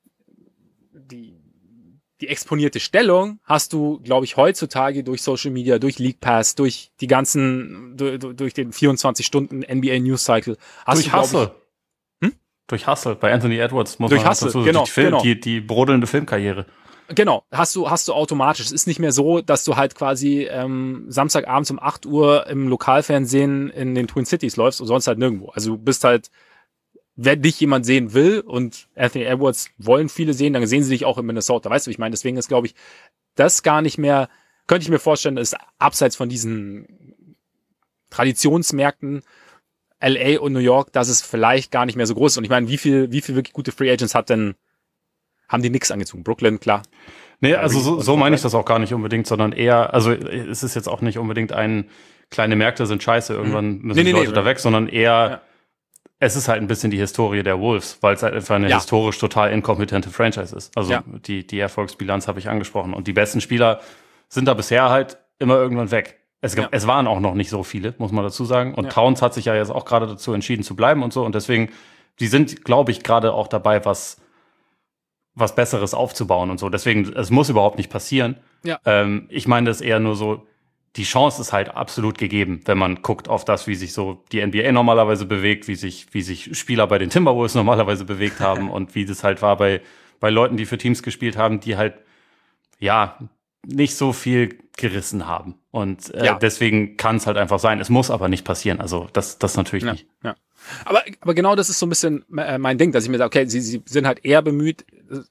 die, die exponierte Stellung hast du, glaube ich, heutzutage durch Social Media, durch League Pass, durch die ganzen, durch, durch den vierundzwanzig Stunden N B A News Cycle. Hast durch du, Hustle. Ich, hm? Durch Hustle. Bei Anthony Edwards muss durch man Hustle, dazu, genau, die, Film, genau. Die, die brodelnde Filmkarriere. Genau, hast du, hast du automatisch. Es ist nicht mehr so, dass du halt quasi ähm, Samstagabends um acht Uhr im Lokalfernsehen in den Twin Cities läufst und sonst halt nirgendwo. Also du bist halt, wenn dich jemand sehen will und Anthony Edwards wollen viele sehen, dann sehen sie dich auch in Minnesota. Weißt du, wie ich meine? Deswegen ist, glaube ich, das gar nicht mehr, könnte ich mir vorstellen, ist abseits von diesen Traditionsmärkten L A und New York, dass es vielleicht gar nicht mehr so groß ist. Und ich meine, wie viel, wie viel wirklich gute Free Agents hat denn, haben die nix angezogen? Brooklyn, klar. Nee, also so, so meine ich das auch gar nicht unbedingt, sondern eher, also es ist jetzt auch nicht unbedingt ein, kleine Märkte sind scheiße, irgendwann müssen nee, die nee, Leute nee, da weg, sondern eher, ja. Es ist halt ein bisschen die Historie der Wolves, weil es halt einfach eine ja. historisch total inkompetente Franchise ist. Also ja. die, die Erfolgsbilanz habe ich angesprochen. Und die besten Spieler sind da bisher halt immer irgendwann weg. Es, ja. es waren auch noch nicht so viele, muss man dazu sagen. Und ja. Towns hat sich ja jetzt auch gerade dazu entschieden zu bleiben und so. Und deswegen, die sind, glaube ich, gerade auch dabei, was, was Besseres aufzubauen und so. Deswegen, es muss überhaupt nicht passieren. Ja. Ähm, ich meine das eher nur so, die Chance ist halt absolut gegeben, wenn man guckt auf das, wie sich so die N B A normalerweise bewegt, wie sich, wie sich Spieler bei den Timberwolves normalerweise bewegt haben und wie das halt war bei, bei Leuten, die für Teams gespielt haben, die halt, ja, nicht so viel gerissen haben. Und äh, ja. deswegen kann es halt einfach sein. Es muss aber nicht passieren. Also das, das natürlich ja, nicht. Ja. Aber, aber genau das ist so ein bisschen mein Ding, dass ich mir sage, okay, sie, sie sind halt eher bemüht,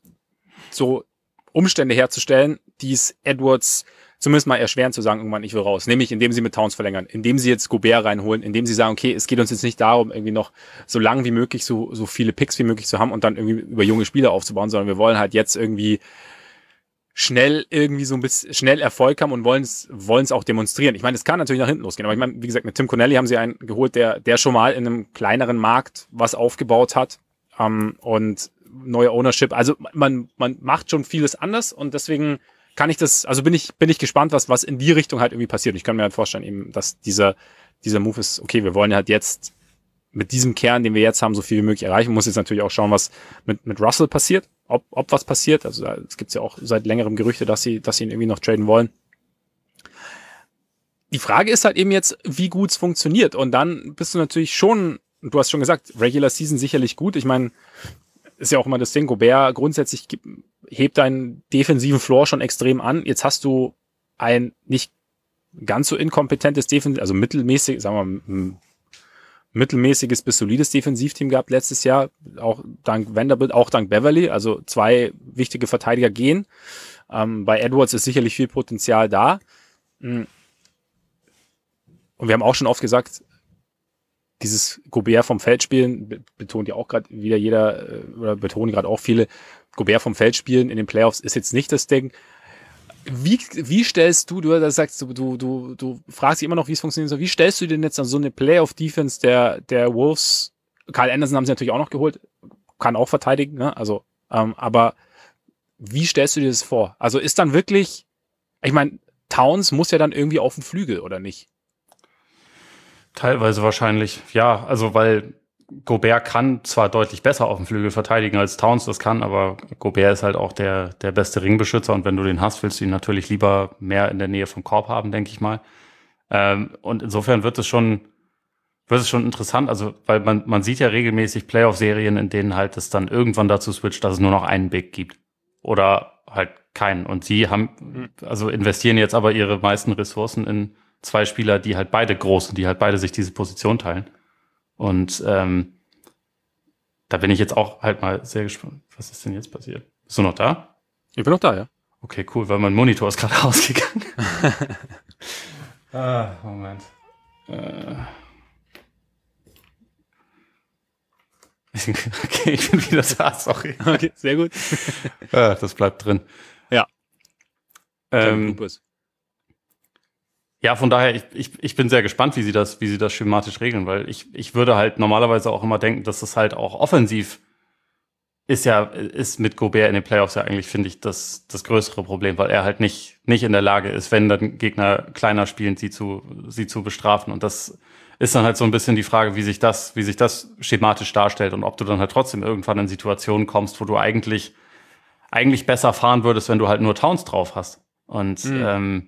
so Umstände herzustellen, die es Edwards zumindest mal erschweren zu sagen, irgendwann, ich will raus. Nämlich, indem sie mit Towns verlängern, indem sie jetzt Gobert reinholen, indem sie sagen, okay, es geht uns jetzt nicht darum, irgendwie noch so lang wie möglich, so, so viele Picks wie möglich zu haben und dann irgendwie über junge Spieler aufzubauen, sondern wir wollen halt jetzt irgendwie schnell irgendwie so ein bisschen, schnell Erfolg haben und wollen es, wollen es auch demonstrieren. Ich meine, es kann natürlich nach hinten losgehen, aber ich meine, wie gesagt, mit Tim Connelly haben sie einen geholt, der, der schon mal in einem kleineren Markt was aufgebaut hat, ähm, und neue Ownership. Also man, man macht schon vieles anders und deswegen kann ich das, also bin ich, bin ich gespannt, was, was in die Richtung halt irgendwie passiert. Und ich kann mir halt vorstellen, eben, dass dieser, dieser Move ist, okay, wir wollen halt jetzt mit diesem Kern, den wir jetzt haben, so viel wie möglich erreichen. Man muss jetzt natürlich auch schauen, was mit, mit Russell passiert, ob, ob was passiert. Also, es gibt ja auch seit längerem Gerüchte, dass sie, dass sie ihn irgendwie noch traden wollen. Die Frage ist halt eben jetzt, wie gut es funktioniert. Und dann bist du natürlich schon, du hast schon gesagt, Regular Season sicherlich gut. Ich meine, ist ja auch immer das Ding, Gobert grundsätzlich hebt deinen defensiven Floor schon extrem an. Jetzt hast du ein nicht ganz so inkompetentes Defensiv, also mittelmäßig, sagen wir mal, mittelmäßiges bis solides Defensivteam gehabt letztes Jahr, auch dank Vanderbilt, auch dank Beverly, also zwei wichtige Verteidiger gehen. Ähm, bei Edwards ist sicherlich viel Potenzial da. Und wir haben auch schon oft gesagt, dieses Gobert vom Feld spielen, betont ja auch gerade wieder jeder, oder betonen gerade auch viele, Gobert vom Feld spielen in den Playoffs ist jetzt nicht das Ding. Wie, wie stellst du, du sagst, du, du, du, du fragst dich immer noch, wie es funktioniert soll, wie stellst du denn jetzt an so eine Playoff-Defense der, der Wolves, Kyle Anderson haben sie natürlich auch noch geholt, kann auch verteidigen, ne? Also, ähm, aber wie stellst du dir das vor? Also ist dann wirklich, ich meine, Towns muss ja dann irgendwie auf den Flügel, oder nicht? Teilweise wahrscheinlich, ja. Also, weil Gobert kann zwar deutlich besser auf dem Flügel verteidigen, als Towns das kann, aber Gobert ist halt auch der, der beste Ringbeschützer und wenn du den hast, willst du ihn natürlich lieber mehr in der Nähe vom Korb haben, denke ich mal. Ähm, und insofern wird es schon, wird es schon interessant, also, weil man, man sieht ja regelmäßig Playoff-Serien, in denen halt es dann irgendwann dazu switcht, dass es nur noch einen Big gibt. Oder halt keinen. Und sie haben, also investieren jetzt aber ihre meisten Ressourcen in zwei Spieler, die halt beide groß sind, die halt beide sich diese Position teilen. Und ähm, da bin ich jetzt auch halt mal sehr gespannt. Was ist denn jetzt passiert? Bist du noch da? Ich bin noch da, ja. Okay, cool, weil mein Monitor ist gerade ausgegangen. ah, Moment. Äh. Okay, ich bin wieder da, sorry. Okay, sehr gut. ah, das bleibt drin. Ja. Ähm, Ja, von daher, ich, ich, ich bin sehr gespannt, wie sie das, wie sie das schematisch regeln, weil ich, ich würde halt normalerweise auch immer denken, dass das halt auch offensiv ist ja, ist mit Gobert in den Playoffs ja eigentlich, finde ich, das, das größere Problem, weil er halt nicht, nicht in der Lage ist, wenn dann Gegner kleiner spielen, sie zu, sie zu bestrafen. Und das ist dann halt so ein bisschen die Frage, wie sich das, wie sich das schematisch darstellt und ob du dann halt trotzdem irgendwann in Situationen kommst, wo du eigentlich, eigentlich besser fahren würdest, wenn du halt nur Towns drauf hast. Und, mhm. ähm,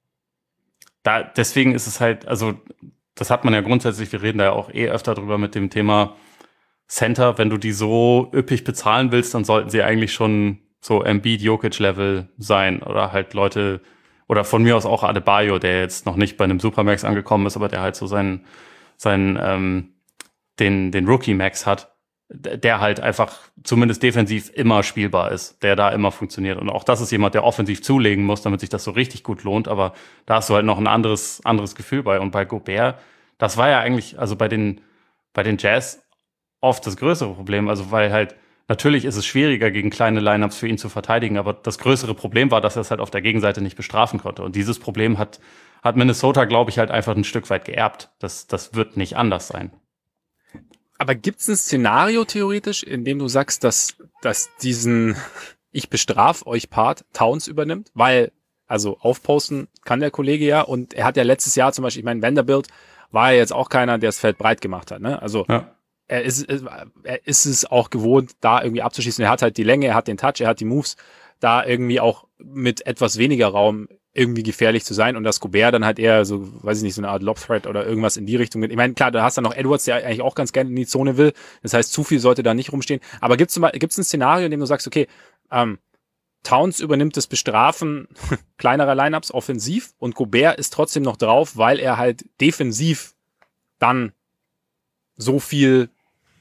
Da, deswegen ist es halt, also das hat man ja grundsätzlich, wir reden da ja auch eh öfter drüber mit dem Thema Center, wenn du die so üppig bezahlen willst, dann sollten sie eigentlich schon so Embiid-Jokic-Level sein oder halt Leute, oder von mir aus auch Adebayo, der jetzt noch nicht bei einem Supermax angekommen ist, aber der halt so seinen, seinen ähm, den, den Rookie-Max hat, der halt einfach zumindest defensiv immer spielbar ist, der da immer funktioniert. Und auch das ist jemand, der offensiv zulegen muss, damit sich das so richtig gut lohnt. Aber da hast du halt noch ein anderes, anderes Gefühl bei. Und bei Gobert, das war ja eigentlich, also bei den, bei den Jazz oft das größere Problem. Also weil halt, natürlich ist es schwieriger, gegen kleine Lineups für ihn zu verteidigen. Aber das größere Problem war, dass er es halt auf der Gegenseite nicht bestrafen konnte. Und dieses Problem hat, hat Minnesota, glaube ich, halt einfach ein Stück weit geerbt. Das, das wird nicht anders sein. Aber gibt es ein Szenario theoretisch, in dem du sagst, dass, dass diesen Ich bestraf euch Part Towns übernimmt? Weil, also aufposten kann der Kollege ja und er hat ja letztes Jahr zum Beispiel, ich meine, Vanderbilt war ja jetzt auch keiner, der das Feld breit gemacht hat, ne? Also ja. er, ist, er ist es auch gewohnt, da irgendwie abzuschießen. Er hat halt die Länge, er hat den Touch, er hat die Moves, da irgendwie auch mit etwas weniger Raum irgendwie gefährlich zu sein und das Gobert dann halt eher so, weiß ich nicht, so eine Art Lob-Threat oder irgendwas in die Richtung. Ich meine, klar, da hast du noch Edwards, der eigentlich auch ganz gerne in die Zone will. Das heißt, zu viel sollte da nicht rumstehen. Aber gibt es gibt's ein Szenario, in dem du sagst, okay, ähm, Towns übernimmt das Bestrafen kleinerer Lineups offensiv und Gobert ist trotzdem noch drauf, weil er halt defensiv dann so viel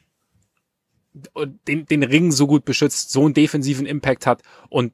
den, den Ring so gut beschützt, so einen defensiven Impact hat und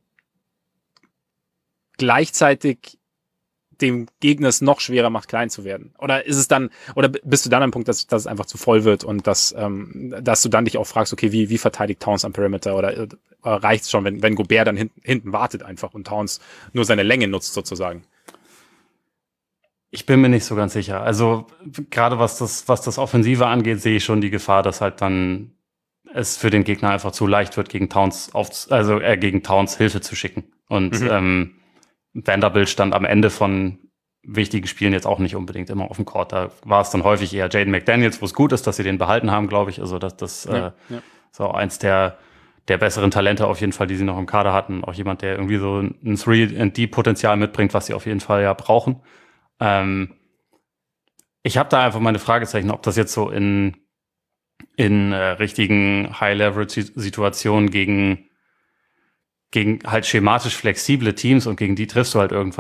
gleichzeitig dem Gegner es noch schwerer macht, klein zu werden? Oder ist es dann, oder bist du dann am Punkt, dass, dass es einfach zu voll wird und dass, ähm, dass du dann dich auch fragst, okay, wie, wie verteidigt Towns am Perimeter oder äh, reicht es schon, wenn, wenn Gobert dann hinten, hinten wartet einfach und Towns nur seine Länge nutzt sozusagen? Ich bin mir nicht so ganz sicher. Also gerade was das, was das Offensive angeht, sehe ich schon die Gefahr, dass halt dann es für den Gegner einfach zu leicht wird, gegen Towns auf, also äh, gegen Towns Hilfe zu schicken. Und mhm. ähm, Vanderbilt stand am Ende von wichtigen Spielen jetzt auch nicht unbedingt immer auf dem Court. Da war es dann häufig eher Jaden McDaniels, wo es gut ist, dass sie den behalten haben, glaube ich. Also das, das ja, äh, ja. ist auch eins der, der besseren Talente auf jeden Fall, die sie noch im Kader hatten. Auch jemand, der irgendwie so ein drei and D-Potenzial mitbringt, was sie auf jeden Fall ja brauchen. Ähm, ich habe da einfach meine Fragezeichen, ob das jetzt so in, in äh, richtigen High-Leverage-Situationen gegen gegen halt schematisch flexible Teams und gegen die triffst du halt irgendwann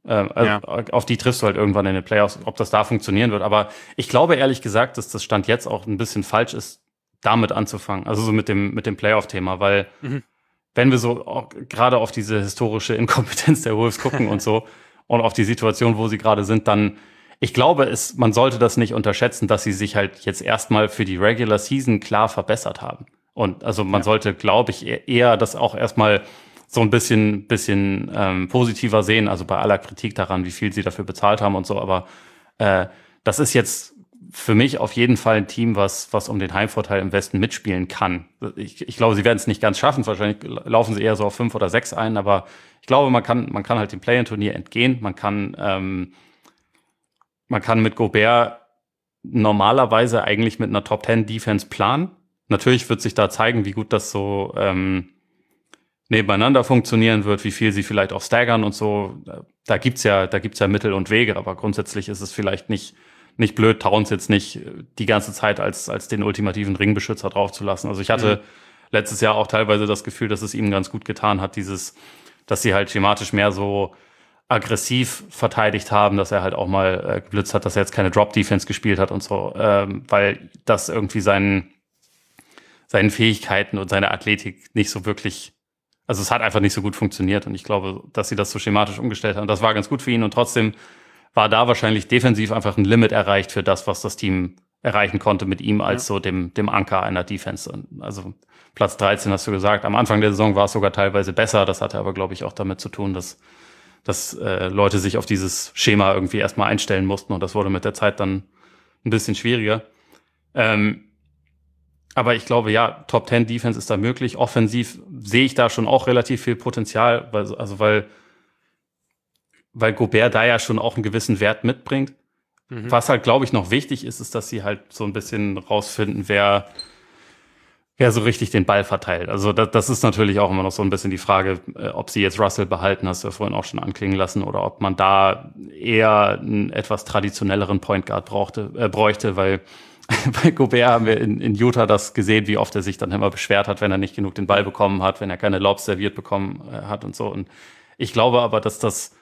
Äh, also Ja. auf die triffst du halt irgendwann in den Playoffs, ob das da funktionieren wird. Aber ich glaube ehrlich gesagt, dass das Stand jetzt auch ein bisschen falsch ist, damit anzufangen. Also so mit dem, mit dem Playoff-Thema, weil Mhm. wenn wir so auch gerade auf diese historische Inkompetenz der Wolves gucken und so und auf die Situation, wo sie gerade sind, dann, ich glaube, es, man sollte das nicht unterschätzen, dass sie sich halt jetzt erstmal für die Regular Season klar verbessert haben. Und also man Ja. sollte, glaube ich, eher- eher das auch erstmal so ein bisschen, bisschen ähm, positiver sehen, also bei aller Kritik daran, wie viel sie dafür bezahlt haben und so, aber äh, das ist jetzt für mich auf jeden Fall ein Team, was, was um den Heimvorteil im Westen mitspielen kann. Ich, ich glaube, sie werden es nicht ganz schaffen. Wahrscheinlich laufen sie eher so auf fünf oder sechs ein, aber ich glaube, man kann, man kann halt dem Play-in-Turnier entgehen. Man kann, ähm, man kann mit Gobert normalerweise eigentlich mit einer Top Ten Defense planen. Natürlich wird sich da zeigen, wie gut das so ähm, nebeneinander funktionieren wird, wie viel sie vielleicht auch staggern und so. Da gibt's ja, da gibt's ja Mittel und Wege, aber grundsätzlich ist es vielleicht nicht nicht blöd, Towns jetzt nicht die ganze Zeit als, als den ultimativen Ringbeschützer draufzulassen. Also ich hatte mhm. letztes Jahr auch teilweise das Gefühl, dass es ihm ganz gut getan hat, dieses, dass sie halt schematisch mehr so aggressiv verteidigt haben, dass er halt auch mal äh, geblitzt hat, dass er jetzt keine Drop-Defense gespielt hat und so, ähm, weil das irgendwie seinen, seinen Fähigkeiten und seine Athletik nicht so wirklich, also es hat einfach nicht so gut funktioniert und ich glaube, dass sie das so schematisch umgestellt haben. Das war ganz gut für ihn und trotzdem war da wahrscheinlich defensiv einfach ein Limit erreicht für das, was das Team erreichen konnte mit ihm als ja. so dem, dem Anker einer Defense. Also Platz dreizehn hast du gesagt. Am Anfang der Saison war es sogar teilweise besser. Das hatte aber, glaube ich, auch damit zu tun, dass, dass äh, Leute sich auf dieses Schema irgendwie erstmal einstellen mussten. Und das wurde mit der Zeit dann ein bisschen schwieriger. Ähm, aber ich glaube, ja, Top Ten Defense ist da möglich. Offensiv sehe ich da schon auch relativ viel Potenzial. Weil, also weil weil Gobert da ja schon auch einen gewissen Wert mitbringt. Mhm. Was halt, glaube ich, noch wichtig ist, ist, dass sie halt so ein bisschen rausfinden, wer, wer so richtig den Ball verteilt. Also das, das ist natürlich auch immer noch so ein bisschen die Frage, ob sie jetzt Russell behalten, hast du ja vorhin auch schon anklingen lassen, oder ob man da eher einen etwas traditionelleren Point Guard brauchte, äh, bräuchte, weil bei Gobert haben wir in, in Utah das gesehen, wie oft er sich dann immer beschwert hat, wenn er nicht genug den Ball bekommen hat, wenn er keine Lobs serviert bekommen äh, hat und so. Und ich glaube aber, dass das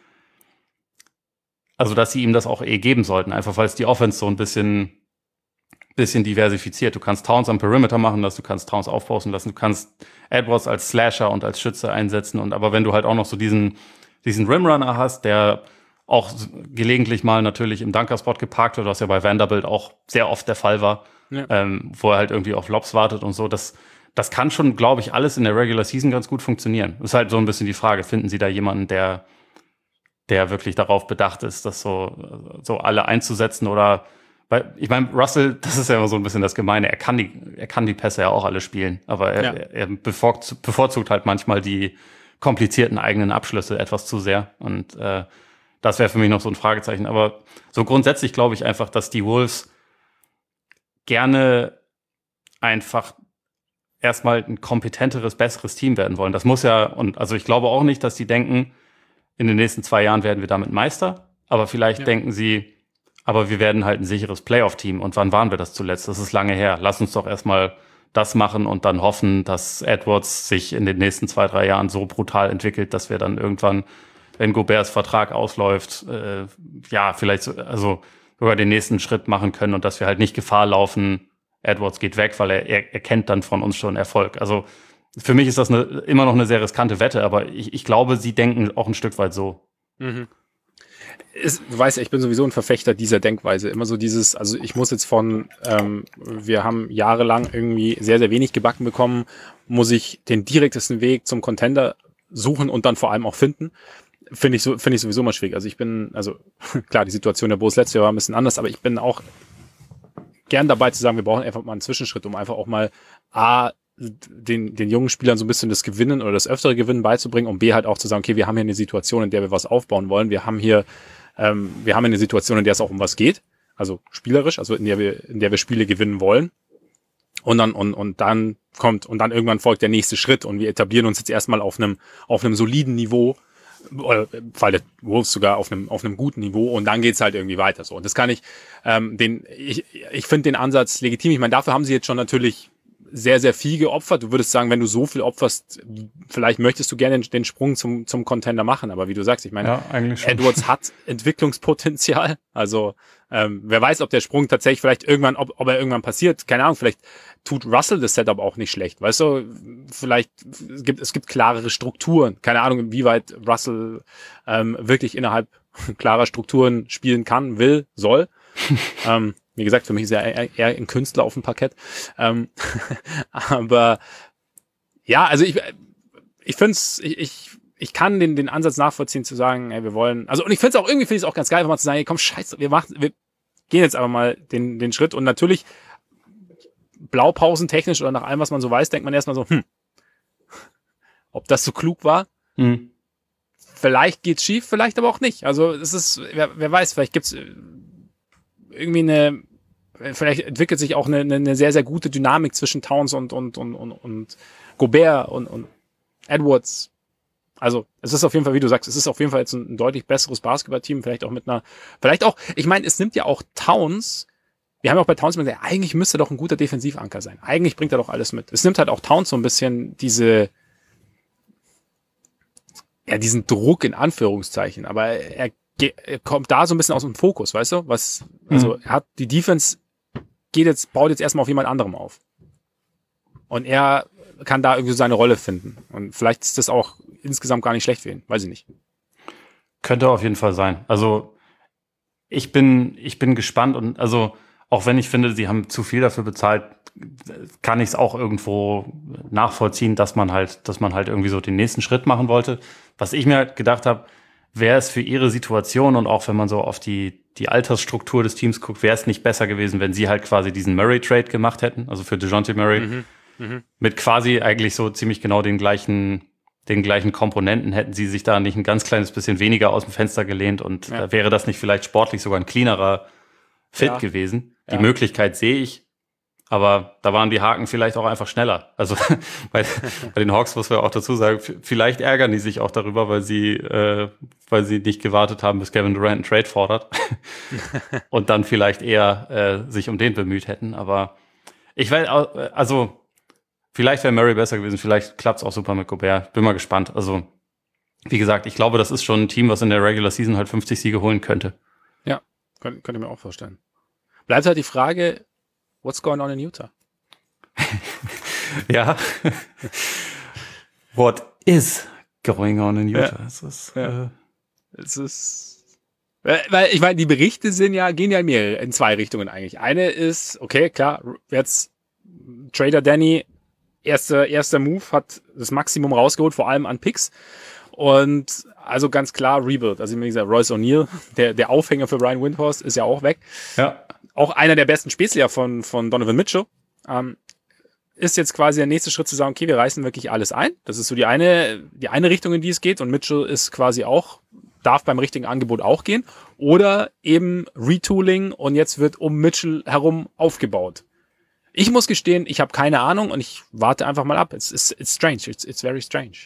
Also, dass sie ihm das auch eh geben sollten, einfach weil es die Offense so ein bisschen, bisschen diversifiziert. Du kannst Towns am Perimeter machen lassen, du kannst Towns aufpausen lassen, du kannst Edwards als Slasher und als Schütze einsetzen. Und aber wenn du halt auch noch so diesen, diesen Rimrunner hast, der auch gelegentlich mal natürlich im Dunkerspot geparkt wird, was ja bei Vanderbilt auch sehr oft der Fall war, ja. ähm, wo er halt irgendwie auf Lobs wartet und so, das, das kann schon, glaube ich, alles in der Regular Season ganz gut funktionieren. Ist halt so ein bisschen die Frage, finden sie da jemanden, der der wirklich darauf bedacht ist, das so, so alle einzusetzen oder, weil, ich meine, Russell, das ist ja immer so ein bisschen das Gemeine, er kann die, er kann die Pässe ja auch alle spielen, aber er, ja. er, er bevorzugt, bevorzugt halt manchmal die komplizierten eigenen Abschlüsse etwas zu sehr und äh, das wäre für mich noch so ein Fragezeichen, aber so grundsätzlich glaube ich einfach, dass die Wolves gerne einfach erstmal ein kompetenteres, besseres Team werden wollen. Das muss ja, und also ich glaube auch nicht, dass die denken, in den nächsten zwei Jahren werden wir damit Meister, aber vielleicht ja. denken sie, aber wir werden halt ein sicheres Playoff-Team. Und wann waren wir das zuletzt? Das ist lange her. Lass uns doch erstmal das machen und dann hoffen, dass Edwards sich in den nächsten zwei, drei Jahren so brutal entwickelt, dass wir dann irgendwann, wenn Goberts Vertrag ausläuft, äh, ja, vielleicht so, also sogar den nächsten Schritt machen können und dass wir halt nicht Gefahr laufen, Edwards geht weg, weil er, er, er kennt dann von uns schon Erfolg. Also für mich ist das eine, immer noch eine sehr riskante Wette, aber ich, ich glaube, sie denken auch ein Stück weit so. Mhm. Ist, du weißt ja, ich bin sowieso ein Verfechter dieser Denkweise. Immer so dieses, also ich muss jetzt von, ähm, wir haben jahrelang irgendwie sehr, sehr wenig gebacken bekommen, muss ich den direktesten Weg zum Contender suchen und dann vor allem auch finden. Finde ich so, finde ich sowieso mal schwierig. Also ich bin, also klar, die Situation der Bulls letztes Jahr war ein bisschen anders, aber ich bin auch gern dabei zu sagen, wir brauchen einfach mal einen Zwischenschritt, um einfach auch mal A, den, den jungen Spielern so ein bisschen das Gewinnen oder das öftere Gewinnen beizubringen und B halt auch zu sagen, okay, wir haben hier eine Situation, in der wir was aufbauen wollen. Wir haben hier, ähm, wir haben eine Situation, in der es auch um was geht. Also spielerisch, also in der wir, in der wir Spiele gewinnen wollen. Und dann, und, und dann kommt, und dann irgendwann folgt der nächste Schritt und wir etablieren uns jetzt erstmal auf einem, auf einem soliden Niveau, oder im Fall der Wolves sogar auf einem, auf einem guten Niveau und dann geht's halt irgendwie weiter so. Und das kann ich, ähm, den, ich, ich finde den Ansatz legitim. Ich meine, dafür haben sie jetzt schon natürlich sehr, sehr viel geopfert. Du würdest sagen, wenn du so viel opferst, vielleicht möchtest du gerne den, den Sprung zum, zum Contender machen. Aber wie du sagst, ich meine, Ja, eigentlich schon. Edwards hat Entwicklungspotenzial. Also ähm, wer weiß, ob der Sprung tatsächlich vielleicht irgendwann, ob, ob er irgendwann passiert. Keine Ahnung, vielleicht tut Russell das Setup auch nicht schlecht. Weißt du, vielleicht es gibt es gibt klarere Strukturen. Keine Ahnung, inwieweit Russell ähm, wirklich innerhalb klarer Strukturen spielen kann, will, soll. ähm, wie gesagt, für mich ist er eher, eher ein Künstler auf dem Parkett. Ähm, aber ja, also ich ich finde es, ich, ich ich kann den den Ansatz nachvollziehen zu sagen, ey, wir wollen, also und ich finde es auch irgendwie finde ich es auch ganz geil, einfach mal zu sagen, ey, komm, scheiße, wir machen, wir gehen jetzt aber mal den den Schritt und natürlich Blaupausentechnisch oder nach allem, was man so weiß, denkt man erstmal so, hm, ob das so klug war? Hm. Vielleicht geht's schief, vielleicht aber auch nicht. Also es ist, wer, wer weiß, vielleicht gibt's irgendwie eine, vielleicht entwickelt sich auch eine, eine sehr, sehr gute Dynamik zwischen Towns und, und, und, und, und Gobert und, und Edwards. Also es ist auf jeden Fall, wie du sagst, es ist auf jeden Fall jetzt ein, ein deutlich besseres Basketballteam, vielleicht auch mit einer, vielleicht auch, ich meine, es nimmt ja auch Towns, wir haben ja auch bei Towns gesagt, eigentlich müsste doch ein guter Defensivanker sein. Eigentlich bringt er doch alles mit. Es nimmt halt auch Towns so ein bisschen diese, ja, diesen Druck in Anführungszeichen, aber er, er kommt da so ein bisschen aus dem Fokus, weißt du? Was, also er hat die Defense geht jetzt, baut jetzt erstmal auf jemand anderem auf. Und er kann da irgendwie seine Rolle finden. Und vielleicht ist das auch insgesamt gar nicht schlecht für ihn, weiß ich nicht. Könnte auf jeden Fall sein. Also ich bin, ich bin gespannt und also auch wenn ich finde, sie haben zu viel dafür bezahlt, kann ich es auch irgendwo nachvollziehen, dass man halt, dass man halt irgendwie so den nächsten Schritt machen wollte. Was ich mir halt gedacht habe, wäre es für ihre Situation und auch wenn man so auf die, die Altersstruktur des Teams guckt, wäre es nicht besser gewesen, wenn sie halt quasi diesen Murray-Trade gemacht hätten, also für DeJounte Murray, mhm, mh. mit quasi eigentlich so ziemlich genau den gleichen, den gleichen Komponenten, hätten sie sich da nicht ein ganz kleines bisschen weniger aus dem Fenster gelehnt und ja. äh, wäre das nicht vielleicht sportlich sogar ein cleanerer Fit ja. gewesen. Die ja. Möglichkeit sehe ich, aber da waren die Haken vielleicht auch einfach schneller. Also bei, bei den Hawks muss man auch dazu sagen, vielleicht ärgern die sich auch darüber, weil sie, äh, weil sie nicht gewartet haben, bis Kevin Durant einen Trade fordert und dann vielleicht eher äh, sich um den bemüht hätten. Aber ich weiß, also vielleicht wäre Murray besser gewesen, vielleicht klappt es auch super mit Gobert. Bin mal gespannt. Also wie gesagt, ich glaube, das ist schon ein Team, was in der Regular Season halt fünfzig Siege holen könnte. Ja, könnte könnt ich mir auch vorstellen. Bleibt halt die Frage, what's going on in Utah? Ja. What is going on in Utah? Ja. Es ist, ja. äh, es ist, weil ich meine, die Berichte sind ja, gehen ja in mehrere, in zwei Richtungen eigentlich. Eine ist, okay, klar, jetzt Trader Danny, erster, erster Move, hat das Maximum rausgeholt, vor allem an Picks. Und also ganz klar Rebuild. Also wie gesagt, Royce O'Neal, der, der Aufhänger für Brian Windhorst, ist ja auch weg. Ja. Auch einer der besten Spezia von, von Donovan Mitchell. Ähm, ist jetzt quasi der nächste Schritt zu sagen, okay, wir reißen wirklich alles ein. Das ist so die eine, die eine Richtung, in die es geht. Und Mitchell ist quasi auch, darf beim richtigen Angebot auch gehen. Oder eben Retooling und jetzt wird um Mitchell herum aufgebaut. Ich muss gestehen, ich habe keine Ahnung und ich warte einfach mal ab. It's, it's, it's strange. It's, it's very strange.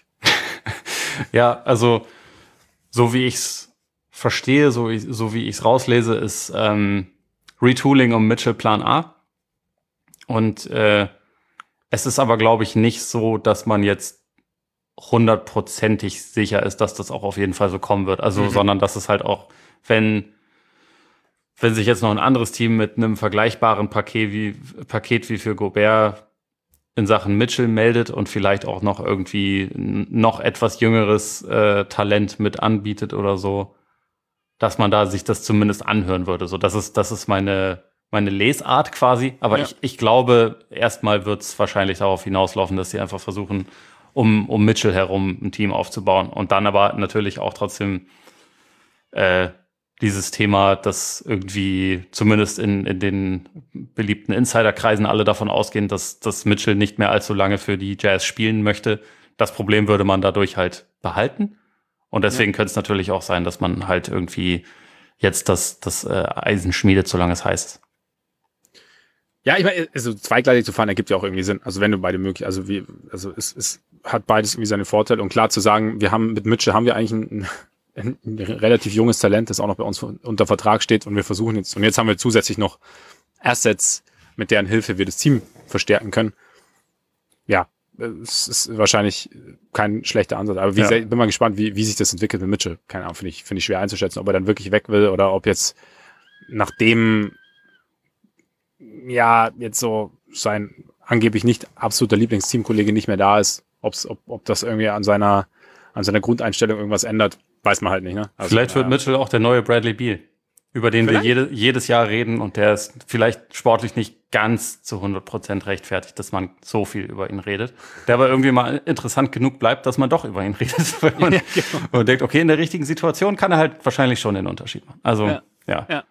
Ja, also so wie ich es verstehe, so, ich, so wie ich es rauslese, ist ähm, Retooling um Mitchell Plan A. Und äh, es ist aber, glaube ich, nicht so, dass man jetzt hundertprozentig sicher ist, dass das auch auf jeden Fall so kommen wird. Also, mhm. sondern dass es halt auch, wenn wenn sich jetzt noch ein anderes Team mit einem vergleichbaren Paket wie Paket wie für Gobert in Sachen Mitchell meldet und vielleicht auch noch irgendwie noch etwas jüngeres äh, Talent mit anbietet oder so, dass man da sich das zumindest anhören würde. So, das ist, das ist meine, meine Lesart quasi. Aber ja. ich, ich glaube, erstmal wird es wahrscheinlich darauf hinauslaufen, dass sie einfach versuchen, um, um Mitchell herum ein Team aufzubauen. Und dann aber natürlich auch trotzdem äh, dieses Thema, dass irgendwie zumindest in, in den beliebten Insiderkreisen alle davon ausgehen, dass, dass Mitchell nicht mehr allzu lange für die Jazz spielen möchte. Das Problem würde man dadurch halt behalten. Und deswegen ja. könnte es natürlich auch sein, dass man halt irgendwie jetzt das, das äh, Eisen schmiedet, solange es heißt. Ja, ich meine, also zweigleisig zu fahren, ergibt ja auch irgendwie Sinn. Also wenn du beide möglich, also wie, also es, es hat beides irgendwie seine Vorteile. Und klar zu sagen, wir haben mit Mitchell haben wir eigentlich ein, ein, ein relativ junges Talent, das auch noch bei uns unter Vertrag steht und wir versuchen jetzt, und jetzt haben wir zusätzlich noch Assets, mit deren Hilfe wir das Team verstärken können. es ist wahrscheinlich kein schlechter Ansatz. Aber wie Ja. gesagt, ich bin mal gespannt, wie, wie sich das entwickelt mit Mitchell. Keine Ahnung, finde ich, finde ich schwer einzuschätzen, ob er dann wirklich weg will oder ob jetzt nachdem ja jetzt so sein angeblich nicht absoluter Lieblingsteamkollege nicht mehr da ist, ob's, ob, ob das irgendwie an seiner, an seiner Grundeinstellung irgendwas ändert, weiß man halt nicht. Ne? Also, Vielleicht wird äh, Mitchell auch der neue Bradley Beal, über den Vielleicht. wir jede, jedes Jahr reden und der ist vielleicht sportlich nicht ganz zu hundert Prozent rechtfertigt, dass man so viel über ihn redet. Der aber irgendwie mal interessant genug bleibt, dass man doch über ihn redet. Weil man Ja, genau. und denkt, okay, in der richtigen Situation kann er halt wahrscheinlich schon den Unterschied machen. Also, Ja. ja. Ja.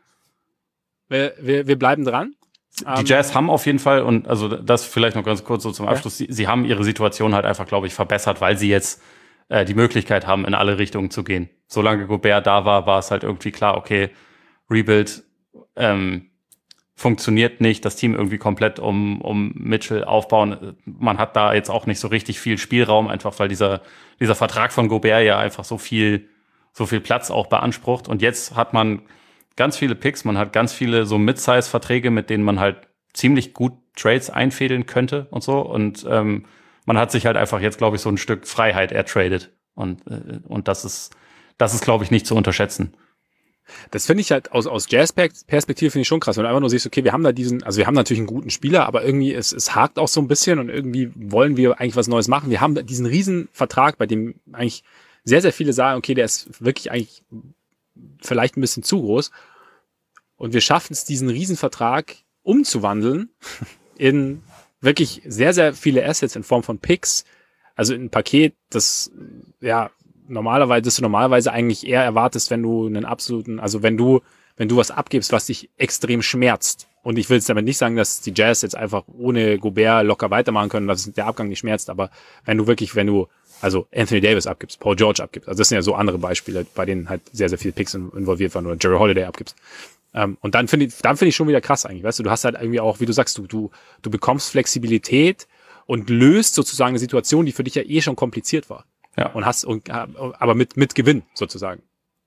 Wir, wir, wir bleiben dran. Die Jazz haben auf jeden Fall, und also das vielleicht noch ganz kurz so zum Abschluss, sie, sie haben ihre Situation halt einfach, glaube ich, verbessert, weil sie jetzt äh, die Möglichkeit haben, in alle Richtungen zu gehen. Solange Gobert da war, war es halt irgendwie klar, okay, Rebuild ähm, funktioniert nicht, das Team irgendwie komplett um, um Mitchell aufbauen. Man hat da jetzt auch nicht so richtig viel Spielraum, einfach weil dieser, dieser Vertrag von Gobert ja einfach so viel, so viel Platz auch beansprucht. Und jetzt hat man ganz viele Picks, man hat ganz viele so Mid-Size-Verträge, mit denen man halt ziemlich gut Trades einfädeln könnte und so. Und ähm, man hat sich halt einfach jetzt, glaube ich, so ein Stück Freiheit ertradet. Und, äh, und das ist, das ist, glaube ich, nicht zu unterschätzen. Das finde ich halt aus, aus Jazz-Perspektive finde ich schon krass, wenn du einfach nur siehst, okay, wir haben da diesen, also wir haben natürlich einen guten Spieler, aber irgendwie es, es hakt auch so ein bisschen und irgendwie wollen wir eigentlich was Neues machen. Wir haben diesen riesen Vertrag, bei dem eigentlich sehr, sehr viele sagen, okay, der ist wirklich eigentlich vielleicht ein bisschen zu groß. Und wir schaffen es, diesen Riesenvertrag umzuwandeln in wirklich sehr, sehr viele Assets in Form von Picks. Also in ein Paket, das ja normalerweise, das du normalerweise eigentlich eher erwartest, wenn du einen absoluten, also wenn du, wenn du was abgibst, was dich extrem schmerzt. Und ich will jetzt damit nicht sagen, dass die Jazz jetzt einfach ohne Gobert locker weitermachen können, dass der Abgang nicht schmerzt, aber wenn du wirklich, wenn du also Anthony Davis abgibst, Paul George abgibst, also das sind ja so andere Beispiele, bei denen halt sehr, sehr viele Picks involviert waren, oder Jerry Holiday abgibst. Ähm, und dann finde ich, dann finde ich schon wieder krass eigentlich, weißt du, du hast halt irgendwie auch, wie du sagst, du, du, du bekommst Flexibilität und löst sozusagen eine Situation, die für dich ja eh schon kompliziert war. Ja. Und hast, und, aber mit, mit Gewinn sozusagen.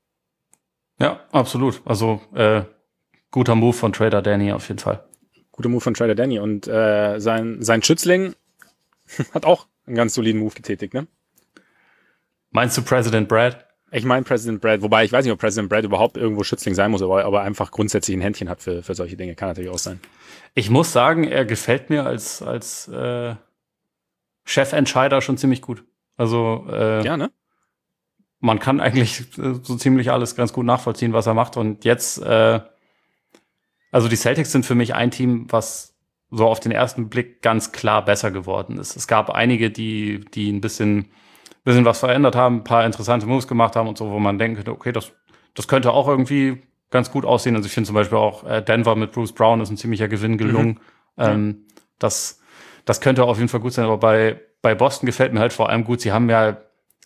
Ja, absolut. Also äh, guter Move von Trader Danny auf jeden Fall. Guter Move von Trader Danny. Und äh, sein, sein Schützling hat auch einen ganz soliden Move getätigt, ne? Meinst du President Brad? Ich meine President Brad, wobei ich weiß nicht, ob President Brad überhaupt irgendwo Schützling sein muss, aber, aber einfach grundsätzlich ein Händchen hat für, für solche Dinge. Kann natürlich auch sein. Ich muss sagen, er gefällt mir als, als äh, Chefentscheider schon ziemlich gut. Also äh, Ja, ne? man kann eigentlich äh, so ziemlich alles ganz gut nachvollziehen, was er macht. Und jetzt, äh, also die Celtics sind für mich ein Team, was so auf den ersten Blick ganz klar besser geworden ist. Es gab einige, die, die ein bisschen, bisschen was verändert haben, ein paar interessante Moves gemacht haben und so, wo man denken könnte, okay, das, das könnte auch irgendwie ganz gut aussehen. Also ich finde zum Beispiel auch äh, Denver mit Bruce Brown ist ein ziemlicher Gewinn gelungen. Mhm. Ähm, das, das könnte auf jeden Fall gut sein, aber bei Bei Boston gefällt mir halt vor allem gut, sie haben ja,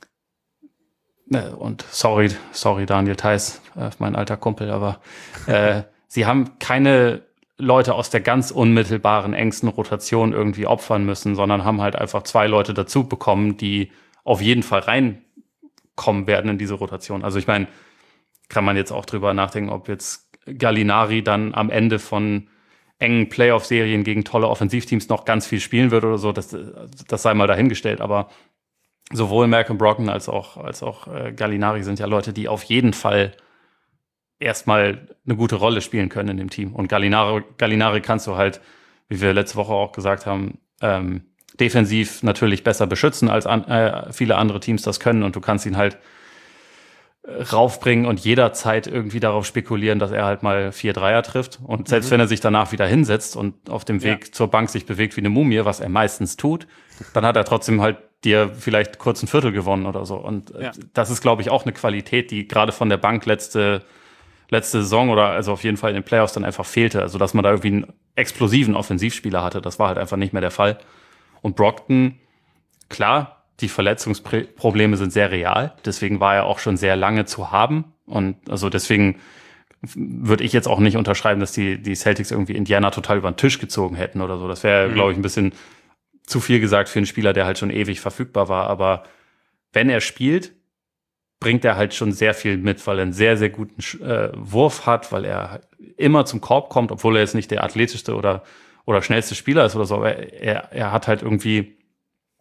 ne, und sorry, sorry Daniel Theiss, äh, mein alter Kumpel, aber äh, sie haben keine Leute aus der ganz unmittelbaren, engsten Rotation irgendwie opfern müssen, sondern haben halt einfach zwei Leute dazu bekommen, die auf jeden Fall reinkommen werden in diese Rotation. Also ich meine, kann man jetzt auch drüber nachdenken, ob jetzt Gallinari dann am Ende von engen Playoff-Serien gegen tolle Offensivteams noch ganz viel spielen wird oder so, das, das sei mal dahingestellt. Aber sowohl Malcolm Brogdon als auch, als auch äh, Gallinari sind ja Leute, die auf jeden Fall erstmal eine gute Rolle spielen können in dem Team. Und Gallinari, Gallinari kannst du halt, wie wir letzte Woche auch gesagt haben, ähm, defensiv natürlich besser beschützen, als an, äh, viele andere Teams das können. Und du kannst ihn halt raufbringen und jederzeit irgendwie darauf spekulieren, dass er halt mal vier Dreier trifft. Und selbst mhm. wenn er sich danach wieder hinsetzt und auf dem Weg ja. zur Bank sich bewegt wie eine Mumie, was er meistens tut, dann hat er trotzdem halt dir vielleicht kurz ein Viertel gewonnen oder so. Und ja. das ist, glaube ich, auch eine Qualität, die gerade von der Bank letzte, letzte Saison oder also auf jeden Fall in den Playoffs dann einfach fehlte. Also, dass man da irgendwie einen explosiven Offensivspieler hatte, das war halt einfach nicht mehr der Fall. Und Brogdon, klar, die Verletzungsprobleme sind sehr real. Deswegen war er auch schon sehr lange zu haben. Und also deswegen würde ich jetzt auch nicht unterschreiben, dass die, die Celtics irgendwie Indiana total über den Tisch gezogen hätten oder so. Das wäre, mhm. glaube ich, ein bisschen zu viel gesagt für einen Spieler, der halt schon ewig verfügbar war. Aber wenn er spielt, bringt er halt schon sehr viel mit, weil er einen sehr, sehr guten äh, Wurf hat, weil er immer zum Korb kommt, obwohl er jetzt nicht der athletischste oder, oder schnellste Spieler ist oder so. Aber er, er hat halt irgendwie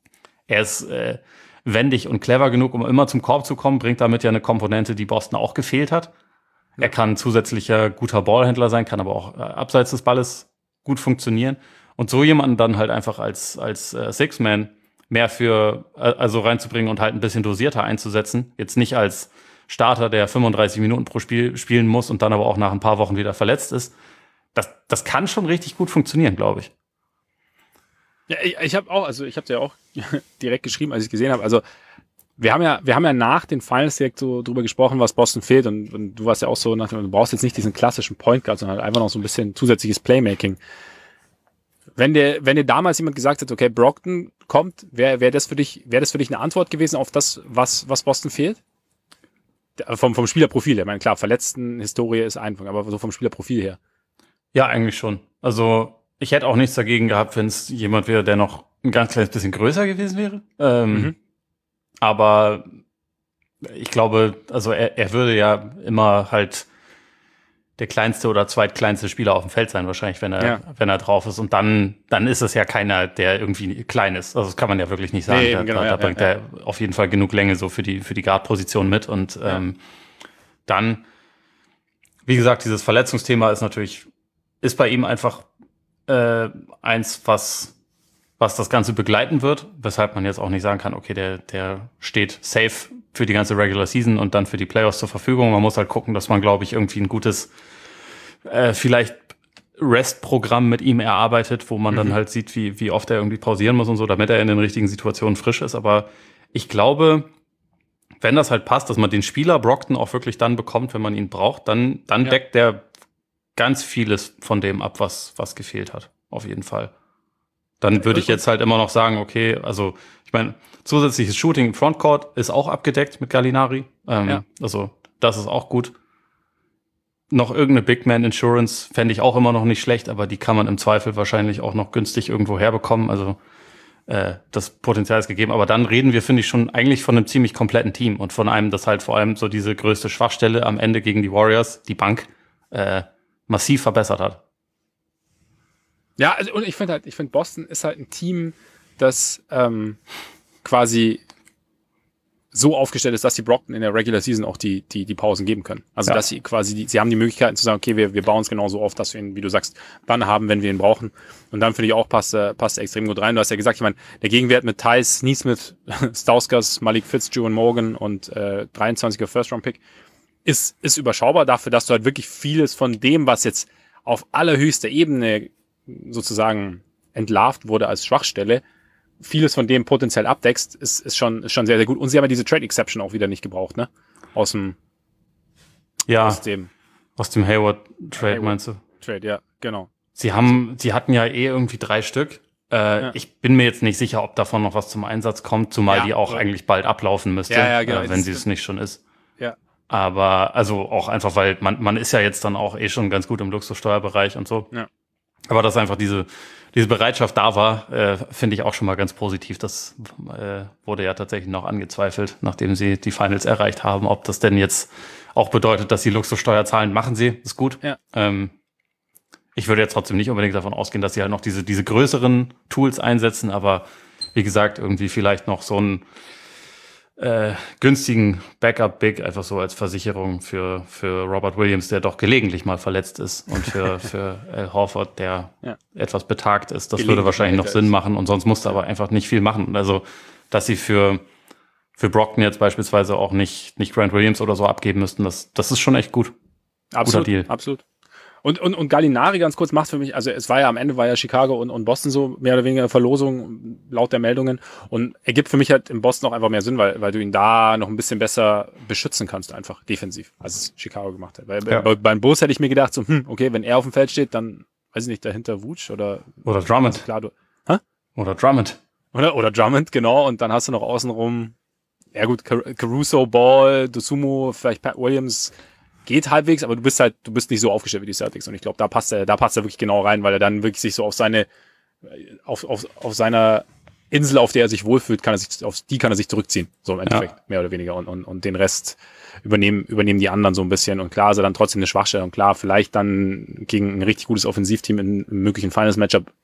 Er ist äh, wendig und clever genug, um immer zum Korb zu kommen, bringt damit ja eine Komponente, die Boston auch gefehlt hat. Ja. Er kann zusätzlicher guter Ballhändler sein, kann aber auch äh, abseits des Balles gut funktionieren. Und so jemanden dann halt einfach als, als äh, Six-Man mehr für, äh, also reinzubringen und halt ein bisschen dosierter einzusetzen. Jetzt nicht als Starter, der fünfunddreißig Minuten pro Spiel spielen muss und dann aber auch nach ein paar Wochen wieder verletzt ist. Das, das kann schon richtig gut funktionieren, glaube ich. Ja, ich, ich habe auch, also ich habe ja auch direkt geschrieben, als ich gesehen habe. Also wir haben ja, wir haben ja nach den Finals direkt so drüber gesprochen, was Boston fehlt. Und, und du warst ja auch so, nach, du brauchst jetzt nicht diesen klassischen Point Guard, sondern halt einfach noch so ein bisschen zusätzliches Playmaking. Wenn dir, wenn dir damals jemand gesagt hat, okay, Brogdon kommt, wäre wär das für dich, wäre das für dich eine Antwort gewesen auf das, was, was Boston fehlt? Vom, vom Spielerprofil her. Ich meine, klar, Verletzten-Historie ist einfach, aber so vom Spielerprofil her. Ja, eigentlich schon. Also ich hätte auch nichts dagegen gehabt, wenn es jemand wäre, der noch ein ganz kleines bisschen größer gewesen wäre. Ähm, mhm. Aber ich glaube, also er, er würde ja immer halt der kleinste oder zweitkleinste Spieler auf dem Feld sein, wahrscheinlich, wenn er, ja. wenn er drauf ist. Und dann, dann ist es ja keiner, der irgendwie klein ist. Also das kann man ja wirklich nicht sagen. Nee, da, genau, da, da ja, bringt ja, er ja. auf jeden Fall genug Länge so für die, für die Guard-Position mit. Und ja. ähm, dann, wie gesagt, dieses Verletzungsthema ist natürlich, ist bei ihm einfach äh, eins, was, was das Ganze begleiten wird, weshalb man jetzt auch nicht sagen kann, okay, der, der steht safe für die ganze Regular Season und dann für die Playoffs zur Verfügung. Man muss halt gucken, dass man, glaube ich, irgendwie ein gutes, äh, vielleicht Rest-Programm mit ihm erarbeitet, wo man mhm. dann halt sieht, wie, wie oft er irgendwie pausieren muss und so, damit er in den richtigen Situationen frisch ist. Aber ich glaube, wenn das halt passt, dass man den Spieler Brogdon auch wirklich dann bekommt, wenn man ihn braucht, dann, dann ja. deckt der ganz vieles von dem ab, was, was gefehlt hat. Auf jeden Fall. Dann würde ich jetzt halt immer noch sagen, okay, also ich meine, zusätzliches Shooting im Frontcourt ist auch abgedeckt mit Gallinari. Ähm, ja. Also das ist auch gut. Noch irgendeine Big Man Insurance fände ich auch immer noch nicht schlecht, aber die kann man im Zweifel wahrscheinlich auch noch günstig irgendwo herbekommen. Also äh, das Potenzial ist gegeben. Aber dann reden wir, finde ich, schon eigentlich von einem ziemlich kompletten Team und von einem, das halt vor allem so diese größte Schwachstelle am Ende gegen die Warriors, die Bank, äh, massiv verbessert hat. Ja, also und ich finde halt, ich finde Boston ist halt ein Team, das ähm, quasi so aufgestellt ist, dass die Brogdon in der Regular Season auch die die die Pausen geben können. Also ja. dass sie quasi, die, sie haben die Möglichkeiten zu sagen, okay, wir wir bauen es genau so auf, dass wir ihn, wie du sagst, dann haben, wenn wir ihn brauchen. Und dann finde ich auch, passt äh, passt extrem gut rein. Du hast ja gesagt, ich meine, der Gegenwert mit Theis, Nesmith, Stauskas, Malik Fitz, Juwan Morgan und äh, dreiundzwanziger First-Round-Pick ist ist überschaubar dafür, dass du halt wirklich vieles von dem, was jetzt auf allerhöchster Ebene sozusagen entlarvt wurde als Schwachstelle, vieles von dem potenziell abdeckst, ist, ist schon, ist schon sehr, sehr gut. Und sie haben ja diese Trade Exception auch wieder nicht gebraucht, ne? Aus dem, ja, aus dem, aus dem Hayward Trade, Hayward meinst du? Trade, ja, genau. Sie haben, sie hatten ja eh irgendwie drei Stück. Äh, ja. Ich bin mir jetzt nicht sicher, ob davon noch was zum Einsatz kommt, zumal ja, die auch ja. eigentlich bald ablaufen müsste, ja, ja, genau. äh, wenn sie es nicht schon ist. Ja. Aber, also auch einfach, weil man, man ist ja jetzt dann auch eh schon ganz gut im Luxussteuerbereich und so. Ja. Aber dass einfach diese, diese Bereitschaft da war, äh, finde ich auch schon mal ganz positiv. Das äh, wurde ja tatsächlich noch angezweifelt, nachdem sie die Finals erreicht haben, ob das denn jetzt auch bedeutet, dass sie Luxussteuer zahlen. Machen sie, ist gut. Ja. Ähm, ich würde jetzt trotzdem nicht unbedingt davon ausgehen, dass sie halt noch diese, diese größeren Tools einsetzen, aber wie gesagt, irgendwie vielleicht noch so einen äh, günstigen Backup-Big einfach so als Versicherung für, für Robert Williams, der doch gelegentlich mal verletzt ist, und für, für Al Horford, der ja. etwas betagt ist. Das würde wahrscheinlich noch Sinn machen, und sonst musste aber einfach nicht viel machen. Also, dass sie für, für Brogdon jetzt beispielsweise auch nicht, nicht Grant Williams oder so abgeben müssten, das, das ist schon echt gut. Absolut, Guter Deal. Absolut. Und, und, und Gallinari ganz kurz macht für mich, also es war ja am Ende, war ja Chicago und, und Boston so mehr oder weniger Verlosung, laut der Meldungen. Und er gibt für mich halt in Boston auch einfach mehr Sinn, weil, weil du ihn da noch ein bisschen besser beschützen kannst, einfach defensiv, als es Chicago gemacht hat. Weil ja. bei, beim Bulls hätte ich mir gedacht, so, hm, okay, wenn er auf dem Feld steht, dann, weiß ich nicht, dahinter Vooch oder... Oder Drummond. Klar, du, hä? Oder Drummond. Oder, oder Drummond, genau. Und dann hast du noch außenrum, ja gut, Caruso, Ball, Dosunmu, vielleicht Pat Williams... Geht halbwegs, aber du bist halt, du bist nicht so aufgestellt wie die Celtics, und ich glaube, da passt er, da passt er wirklich genau rein, weil er dann wirklich sich so auf seine, auf, auf, auf seiner Insel, auf der er sich wohlfühlt, kann er sich, auf die kann er sich zurückziehen, so im Endeffekt, ja. mehr oder weniger, und, und, und den Rest übernehmen, übernehmen die anderen so ein bisschen, und klar ist er dann trotzdem eine Schwachstelle, und klar, vielleicht dann gegen ein richtig gutes Offensivteam in einem möglichen Finals-Matchup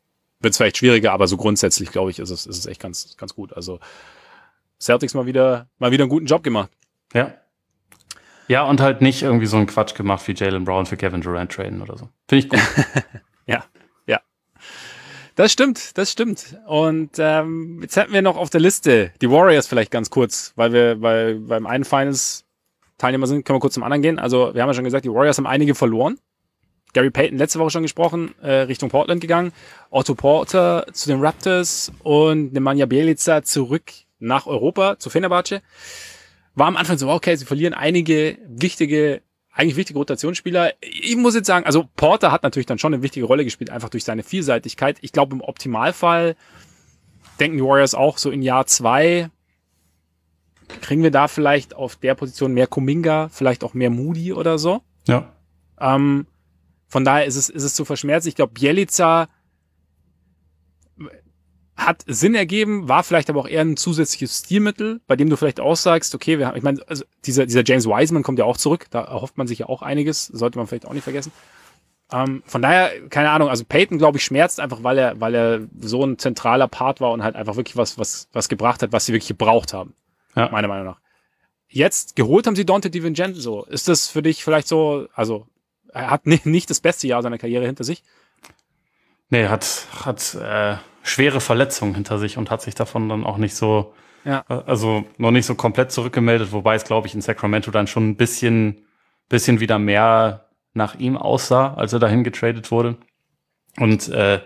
wird es vielleicht schwieriger, aber so grundsätzlich, glaube ich, ist es, ist es echt ganz, ganz gut. Also Celtics mal wieder, mal wieder einen guten Job gemacht. Ja. Ja, und halt nicht irgendwie so einen Quatsch gemacht wie Jaylen Brown für Kevin Durant traden oder so. Finde ich gut. Ja, ja. Das stimmt, das stimmt. Und ähm, jetzt hätten wir noch auf der Liste die Warriors vielleicht ganz kurz, weil wir bei, beim einen Finals Teilnehmer sind, können wir kurz zum anderen gehen. Also wir haben ja schon gesagt, die Warriors haben einige verloren. Gary Payton letzte Woche schon gesprochen, äh, Richtung Portland gegangen. Otto Porter zu den Raptors und Nemanja Bjelica zurück nach Europa zu Fenerbahce. War am Anfang so, okay, sie verlieren einige wichtige, eigentlich wichtige Rotationsspieler. Ich muss jetzt sagen, also Porter hat natürlich dann schon eine wichtige Rolle gespielt, einfach durch seine Vielseitigkeit. Ich glaube, im Optimalfall denken die Warriors auch so in Jahr zwei, kriegen wir da vielleicht auf der Position mehr Kuminga, vielleicht auch mehr Moody oder so. Ja. Ähm, von daher ist es, ist es zu verschmerzen. Ich glaube, Bjelica hat Sinn ergeben, war vielleicht aber auch eher ein zusätzliches Stilmittel, bei dem du vielleicht auch sagst, okay, wir haben, ich meine, also dieser, dieser James Wiseman kommt ja auch zurück, da erhofft man sich ja auch einiges, sollte man vielleicht auch nicht vergessen. Ähm, von daher, keine Ahnung, also Peyton, glaube ich, schmerzt einfach, weil er, weil er so ein zentraler Part war und halt einfach wirklich was, was, was gebracht hat, was sie wirklich gebraucht haben. Ja. Meiner Meinung nach. Jetzt geholt haben sie Dante DiVincenzo. Ist das für dich vielleicht so, also, er hat nicht, nicht das beste Jahr seiner Karriere hinter sich? Nee, hat, hat, äh, schwere Verletzungen hinter sich und hat sich davon dann auch nicht so, ja. also noch nicht so komplett zurückgemeldet, wobei es, glaube ich, in Sacramento dann schon ein bisschen, bisschen wieder mehr nach ihm aussah, als er dahin getradet wurde. Und äh,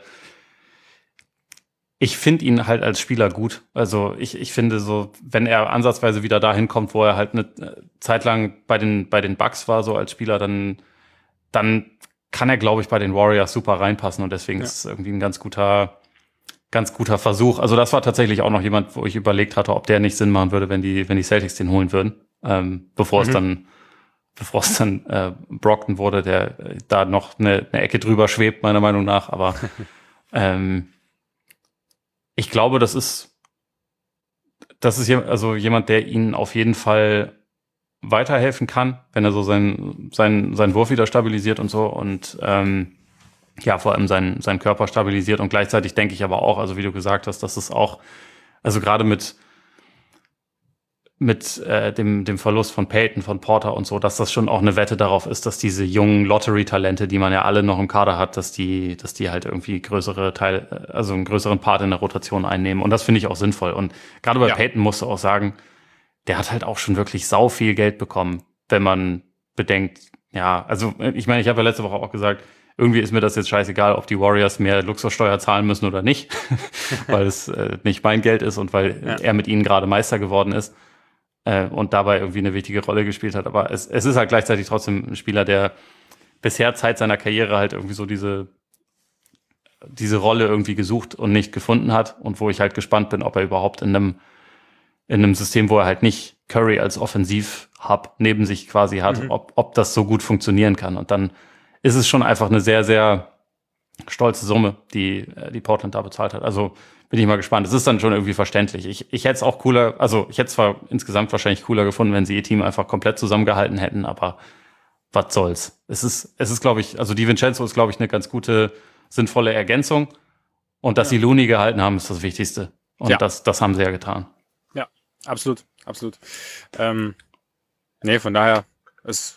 ich finde ihn halt als Spieler gut. Also ich, ich finde so, wenn er ansatzweise wieder dahin kommt, wo er halt eine Zeit lang bei den, bei den Bucks war, so als Spieler, dann, dann kann er, glaube ich, bei den Warriors super reinpassen und deswegen ja. ist es irgendwie ein ganz guter, ganz guter Versuch. Also das war tatsächlich auch noch jemand, wo ich überlegt hatte, ob der nicht Sinn machen würde, wenn die, wenn die Celtics den holen würden, ähm, bevor mhm. es dann, bevor es dann äh, Brockton wurde, der äh, da noch eine, eine Ecke drüber schwebt, meiner Meinung nach. Aber ähm, ich glaube, das ist, das ist je, also jemand, der ihnen auf jeden Fall weiterhelfen kann, wenn er so seinen seinen seinen Wurf wieder stabilisiert und so und ähm, ja, vor allem seinen, seinen Körper stabilisiert und gleichzeitig denke ich aber auch, also wie du gesagt hast, dass es auch, also gerade mit mit äh, dem dem Verlust von Peyton, von Porter und so, dass das schon auch eine Wette darauf ist, dass diese jungen Lottery-Talente, die man ja alle noch im Kader hat, dass die dass die halt irgendwie größere Teil, also einen größeren Part in der Rotation einnehmen und das finde ich auch sinnvoll und gerade bei ja. Peyton musst du auch sagen, der hat halt auch schon wirklich sau viel Geld bekommen, wenn man bedenkt, ja, also ich meine, ich habe ja letzte Woche auch gesagt, irgendwie ist mir das jetzt scheißegal, ob die Warriors mehr Luxussteuer zahlen müssen oder nicht, weil es äh, nicht mein Geld ist und weil ja. er mit ihnen gerade Meister geworden ist äh, und dabei irgendwie eine wichtige Rolle gespielt hat. Aber es, es ist halt gleichzeitig trotzdem ein Spieler, der bisher Zeit seiner Karriere halt irgendwie so diese diese Rolle irgendwie gesucht und nicht gefunden hat und wo ich halt gespannt bin, ob er überhaupt in einem in einem System, wo er halt nicht Curry als Offensiv-Hub neben sich quasi hat, mhm. ob, ob das so gut funktionieren kann. Und dann ist es schon einfach eine sehr, sehr stolze Summe, die die Portland da bezahlt hat. Also bin ich mal gespannt. Es ist dann schon irgendwie verständlich. Ich, ich hätte es auch cooler, also ich hätte es zwar insgesamt wahrscheinlich cooler gefunden, wenn sie ihr Team einfach komplett zusammengehalten hätten, aber was soll's. Es ist, es ist, glaube ich, also DiVincenzo ist, glaube ich, eine ganz gute, sinnvolle Ergänzung. Und dass ja. sie Looney gehalten haben, ist das Wichtigste. Und ja. das, das haben sie ja getan. Ja, absolut, absolut. Ähm, nee, von daher ist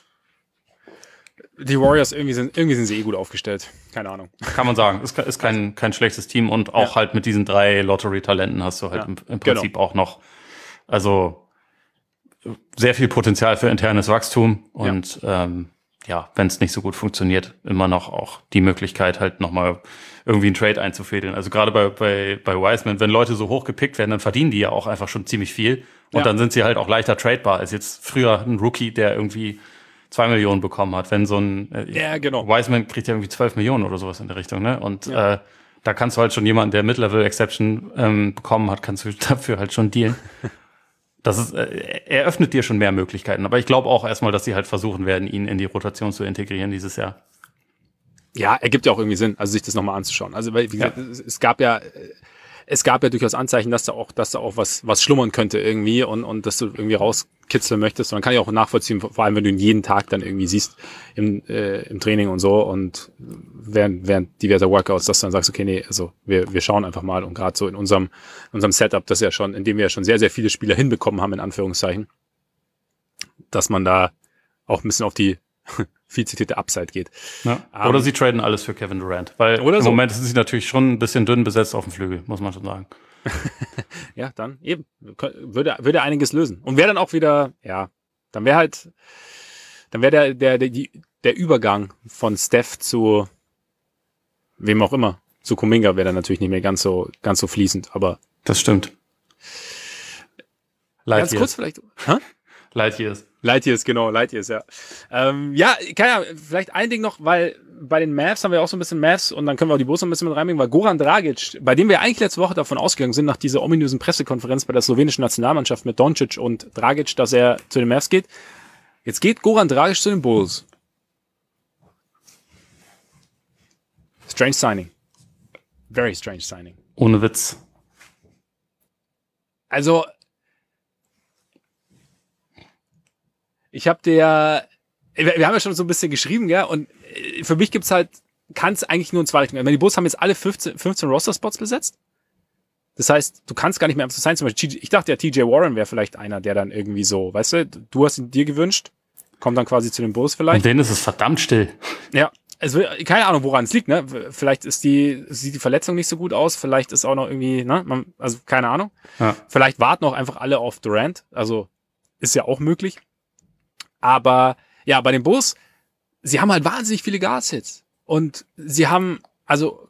die Warriors irgendwie sind, irgendwie sind sie eh gut aufgestellt. Keine Ahnung. Kann man sagen. Ist, ist kein, kein schlechtes Team und auch ja. halt mit diesen drei Lottery-Talenten hast du halt ja. im, im Prinzip genau. auch noch, also sehr viel Potenzial für internes Wachstum und ja, ähm, ja wenn es nicht so gut funktioniert, immer noch auch die Möglichkeit halt nochmal irgendwie einen Trade einzufädeln. Also gerade bei, bei, bei Wiseman, wenn Leute so hoch gepickt werden, dann verdienen die ja auch einfach schon ziemlich viel und ja. dann sind sie halt auch leichter tradebar als jetzt früher ein Rookie, der irgendwie zwei Millionen bekommen hat. Wenn so ein äh, ja, genau. Wiseman kriegt ja irgendwie zwölf Millionen oder sowas in der Richtung, ne? Und ja. äh, da kannst du halt schon jemanden, der Mid-Level-Exception ähm, bekommen hat, kannst du dafür halt schon dealen. Das ist, äh, eröffnet dir schon mehr Möglichkeiten. Aber ich glaube auch erstmal, dass sie halt versuchen werden, ihn in die Rotation zu integrieren dieses Jahr. Ja, ergibt ja auch irgendwie Sinn, also sich das nochmal anzuschauen. Also, weil, wie gesagt, ja. es, es gab ja, es gab ja durchaus Anzeichen, dass da auch, dass da auch was, was schlummern könnte irgendwie und, und dass du irgendwie rauskitzeln möchtest. Und dann kann ich auch nachvollziehen, vor allem wenn du ihn jeden Tag dann irgendwie siehst im, äh, im Training und so und während, während diverser Workouts, dass du dann sagst, okay, nee, also wir, wir schauen einfach mal und gerade so in unserem, in unserem Setup, das ja schon, in dem wir ja schon sehr, sehr viele Spieler hinbekommen haben, in Anführungszeichen, dass man da auch ein bisschen auf die viel zitierte Upside geht. Ja. Oder um, sie traden alles für Kevin Durant, weil oder im so. Moment ist sie natürlich schon ein bisschen dünn besetzt auf dem Flügel, muss man schon sagen. Ja, dann eben. Würde, würde einiges lösen. Und wäre dann auch wieder, ja, dann wäre halt, dann wäre der, der, der, die, der Übergang von Steph zu wem auch immer, zu Kuminga wäre dann natürlich nicht mehr ganz so, ganz so fließend, aber. Das stimmt. Light ganz kurz vielleicht. Hä? Lightyears. Lightyears, genau, Lightyears, ja. Ähm, ja, kann ja, vielleicht ein Ding noch, weil bei den Mavs haben wir auch so ein bisschen Mavs und dann können wir auch die Bulls noch ein bisschen mit reinbringen, weil Goran Dragic, bei dem wir eigentlich letzte Woche davon ausgegangen sind, nach dieser ominösen Pressekonferenz bei der slowenischen Nationalmannschaft mit Doncic und Dragic, dass er zu den Mavs geht. Jetzt geht Goran Dragic zu den Bulls. Strange signing. Very strange signing. Ohne Witz. Also, ich habe dir, wir haben ja schon so ein bisschen geschrieben, gell, und für mich gibt's halt, kann es eigentlich nur in zwei Richtungen. Die Bulls haben jetzt alle fünfzehn, fünfzehn Roster-Spots besetzt. Das heißt, du kannst gar nicht mehr einfach so sein. Zum Beispiel, ich dachte ja, T J Warren wäre vielleicht einer, der dann irgendwie so, weißt du, du hast ihn dir gewünscht, kommt dann quasi zu den Bulls vielleicht. Und denen ist es verdammt still. Ja, es will, keine Ahnung, woran es liegt, ne? Vielleicht ist die, sieht die Verletzung nicht so gut aus, vielleicht ist auch noch irgendwie, ne? Man, also keine Ahnung. Ja. Vielleicht warten auch einfach alle auf Durant. Also ist ja auch möglich. Aber ja, bei den Bulls, sie haben halt wahnsinnig viele Guards-Hits. Und sie haben, also,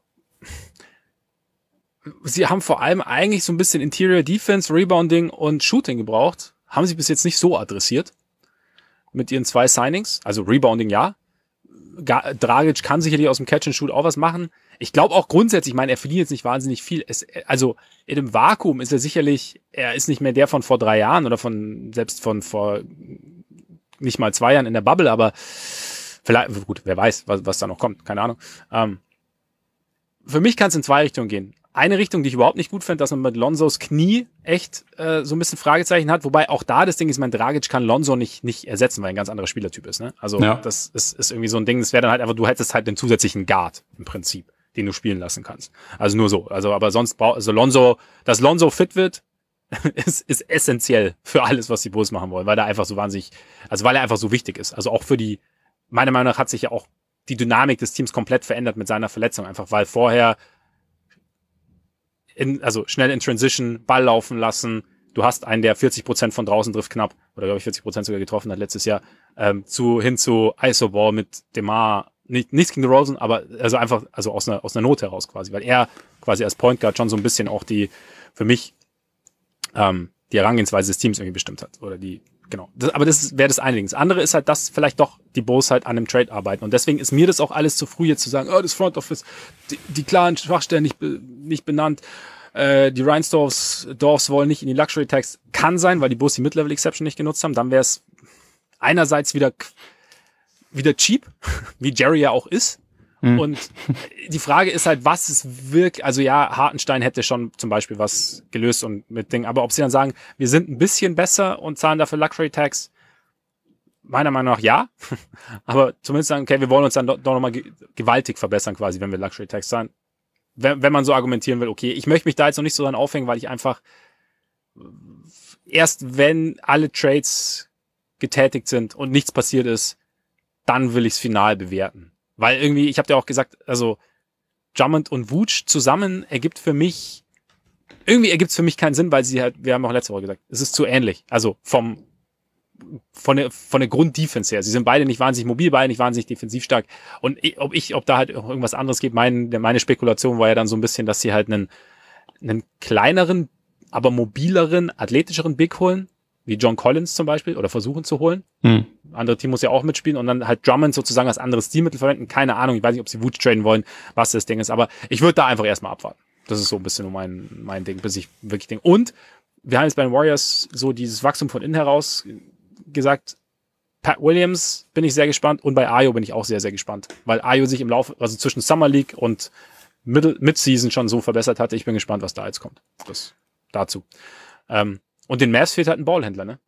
sie haben vor allem eigentlich so ein bisschen Interior Defense, Rebounding und Shooting gebraucht. Haben sie bis jetzt nicht so adressiert. Mit ihren zwei Signings. Also Rebounding, ja. Dragic kann sicherlich aus dem Catch and Shoot auch was machen. Ich glaube auch grundsätzlich, ich meine, er verdient jetzt nicht wahnsinnig viel. Es, also in dem Vakuum ist er sicherlich, er ist nicht mehr der von vor drei Jahren oder von, selbst von vor nicht mal zwei Jahren in der Bubble, aber vielleicht, gut, wer weiß, was, was da noch kommt, keine Ahnung. Ähm, für mich kann es in zwei Richtungen gehen. Eine Richtung, die ich überhaupt nicht gut finde, dass man mit Lonzos Knie echt äh, so ein bisschen Fragezeichen hat, wobei auch da das Ding ist, mein Dragic kann Lonzo nicht nicht ersetzen, weil er ein ganz anderer Spielertyp ist. Ne? Also ja. das ist, ist irgendwie so ein Ding, das wäre dann halt einfach, du hättest halt den zusätzlichen Guard im Prinzip, den du spielen lassen kannst. Also nur so. Also aber sonst braucht, also Lonzo, dass Lonzo fit wird, ist, ist essentiell für alles, was die Bulls machen wollen, weil er einfach so wahnsinnig, also weil er einfach so wichtig ist. Also auch für die, meiner Meinung nach hat sich ja auch die Dynamik des Teams komplett verändert mit seiner Verletzung, einfach weil vorher in, also schnell in Transition, Ball laufen lassen, du hast einen, der vierzig Prozent von draußen trifft knapp, oder glaube ich vierzig Prozent sogar getroffen hat letztes Jahr, ähm, zu, hin zu I S O-Ball mit DeMar, nicht, nichts gegen DeRozan, aber also einfach, also aus einer, aus einer Not heraus quasi, weil er quasi als Point Guard schon so ein bisschen auch die, für mich, ähm, die Herangehensweise des Teams irgendwie bestimmt hat. Oder die, genau. Das, aber das wäre das eine Ding. Das andere ist halt, dass vielleicht doch die Bulls halt an einem Trade arbeiten. Und deswegen ist mir das auch alles zu früh, jetzt zu sagen, oh, das Front Office, die, die klaren Schwachstellen nicht, be, nicht benannt. Äh, die Reinsdorfs Dorfs wollen nicht in die Luxury Tax. Kann sein, weil die Bulls die Mid-Level Exception nicht genutzt haben. Dann wäre es einerseits wieder, wieder cheap, wie Jerry ja auch ist. Und die Frage ist halt, was ist wirklich, also ja, Hartenstein hätte schon zum Beispiel was gelöst und mit Ding, aber ob sie dann sagen, wir sind ein bisschen besser und zahlen dafür Luxury Tax, meiner Meinung nach ja, aber zumindest sagen, okay, wir wollen uns dann doch, doch nochmal gewaltig verbessern quasi, wenn wir Luxury Tax zahlen. Wenn, wenn man so argumentieren will, okay, ich möchte mich da jetzt noch nicht so dran aufhängen, weil ich einfach erst wenn alle Trades getätigt sind und nichts passiert ist, dann will ich es final bewerten. Weil irgendwie, ich habe dir auch gesagt, also Drummond und Vooch zusammen ergibt für mich, irgendwie ergibt es für mich keinen Sinn, weil sie halt, wir haben auch letzte Woche gesagt, es ist zu ähnlich. Also vom von der, von der Grunddefense her. Sie sind beide nicht wahnsinnig mobil, beide nicht wahnsinnig defensiv stark. Und ich, ob ich, ob da halt irgendwas anderes gibt, mein, meine Spekulation war ja dann so ein bisschen, dass sie halt einen, einen kleineren, aber mobileren, athletischeren Big holen, wie John Collins zum Beispiel, oder versuchen zu holen. Hm. Andere Team muss ja auch mitspielen und dann halt Drummond sozusagen als anderes Stilmittel verwenden. Keine Ahnung, ich weiß nicht, ob sie Vooch traden wollen, was das Ding ist, aber ich würde da einfach erstmal abwarten. Das ist so ein bisschen mein, mein Ding, bis ich wirklich denke. Und wir haben jetzt bei den Warriors so dieses Wachstum von innen heraus gesagt, Pat Williams bin ich sehr gespannt und bei Ayo bin ich auch sehr, sehr gespannt, weil Ayo sich im Laufe, also zwischen Summer League und Middle, Mid-Season schon so verbessert hatte. Ich bin gespannt, was da jetzt kommt. Das dazu. Ähm, und den Mavs fehlt halt ein Ballhändler, ne?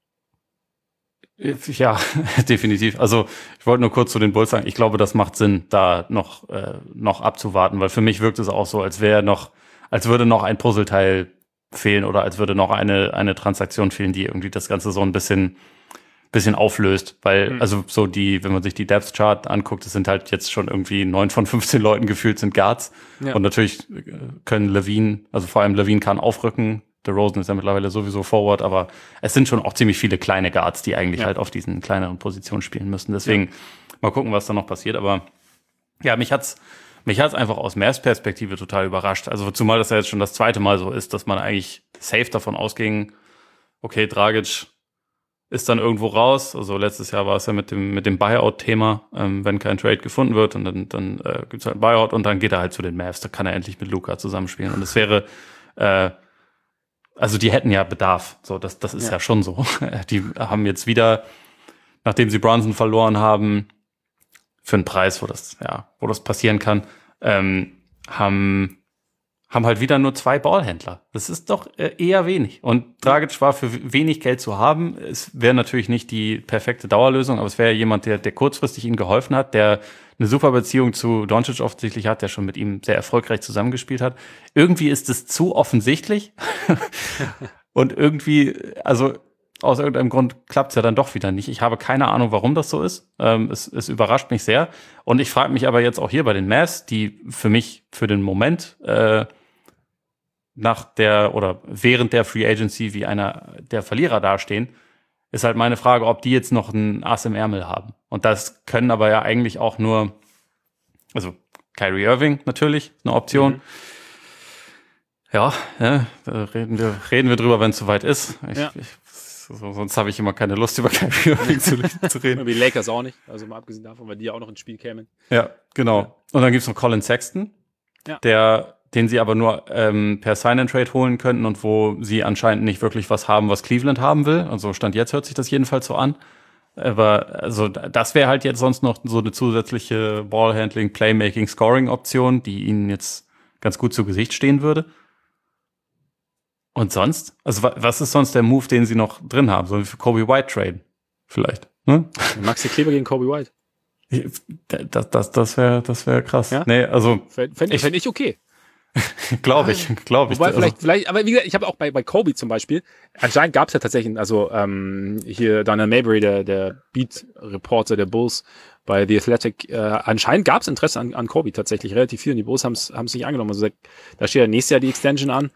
Ja, definitiv. Also ich wollte nur kurz zu den Bulls sagen, ich glaube, das macht Sinn, da noch, äh, noch abzuwarten, weil für mich wirkt es auch so, als wäre noch, als würde noch ein Puzzleteil fehlen oder als würde noch eine, eine Transaktion fehlen, die irgendwie das Ganze so ein bisschen, bisschen auflöst. Weil, mhm. also so die, wenn man sich die Depth Chart anguckt, es sind halt jetzt schon irgendwie neun von fünfzehn Leuten gefühlt sind Guards. Ja. Und natürlich können Levine, also vor allem Levine kann aufrücken. DeRozan ist ja mittlerweile sowieso Forward, aber es sind schon auch ziemlich viele kleine Guards, die eigentlich ja. halt auf diesen kleineren Positionen spielen müssen. Deswegen ja. mal gucken, was da noch passiert. Aber ja, mich hat's, mich hat's einfach aus Mavs Perspektive total überrascht. Also zumal das ja jetzt schon das zweite Mal so ist, dass man eigentlich safe davon ausging, okay, Dragic ist dann irgendwo raus. Also letztes Jahr war es ja mit dem mit dem Buyout-Thema, ähm, wenn kein Trade gefunden wird und dann dann äh, gibt's halt ein Buyout und dann geht er halt zu den Mavs. Da kann er endlich mit Luka zusammenspielen. Und es wäre äh, Also die hätten ja Bedarf, so das das ist ja. ja schon so. Die haben jetzt wieder, nachdem sie Brunson verloren haben, für einen Preis, wo das ja, wo das passieren kann, ähm, haben haben halt wieder nur zwei Ballhändler. Das ist doch eher wenig. Und Dragic war für wenig Geld zu haben. Es wäre natürlich nicht die perfekte Dauerlösung, aber es wäre jemand, der der kurzfristig ihnen geholfen hat, der eine super Beziehung zu Doncic offensichtlich hat, der schon mit ihm sehr erfolgreich zusammengespielt hat. Irgendwie ist es zu offensichtlich. Und irgendwie, also aus irgendeinem Grund klappt es ja dann doch wieder nicht. Ich habe keine Ahnung, warum das so ist. Ähm, es, es überrascht mich sehr. Und ich frage mich aber jetzt auch hier bei den Mavs, die für mich für den Moment äh, nach der oder während der Free Agency wie einer der Verlierer dastehen, ist halt meine Frage, ob die jetzt noch ein Ass im Ärmel haben. Und das können aber ja eigentlich auch nur, also Kyrie Irving natürlich, eine Option. Mhm. Ja, ja, da reden wir, reden wir drüber, wenn es soweit ist. Ich, ja. ich, so, sonst habe ich immer keine Lust, über Kyrie Irving zu, zu reden. Die Lakers auch nicht, also mal abgesehen davon, weil die ja auch noch ins Spiel kämen. Ja, genau. Ja. Und dann gibt's noch Colin Sexton, ja. der den sie aber nur ähm, per Sign-and-Trade holen könnten und wo sie anscheinend nicht wirklich was haben, was Cleveland haben will. Also Stand jetzt hört sich das jedenfalls so an. Aber also das wäre halt jetzt sonst noch so eine zusätzliche Ballhandling, Playmaking, Scoring-Option, die ihnen jetzt ganz gut zu Gesicht stehen würde. Und sonst? Also was ist sonst der Move, den sie noch drin haben? Sollen wir für Kobe White traden? Vielleicht. Ne? Maxi Kleber gegen Kobe White. Das, das, das wäre das wär krass. Ja? Nee, also Fände ich, fänd ich okay. glaube ich, glaube ich. Wobei vielleicht, also. vielleicht, aber wie gesagt, ich habe auch bei, bei Kobe zum Beispiel, anscheinend gab es ja tatsächlich, also ähm, hier Daniel Mabry, der, der Beat-Reporter der Bulls bei The Athletic, äh, anscheinend gab es Interesse an, an Kobe tatsächlich relativ viel und die Bulls haben es nicht angenommen. Also da steht ja nächstes Jahr die Extension an.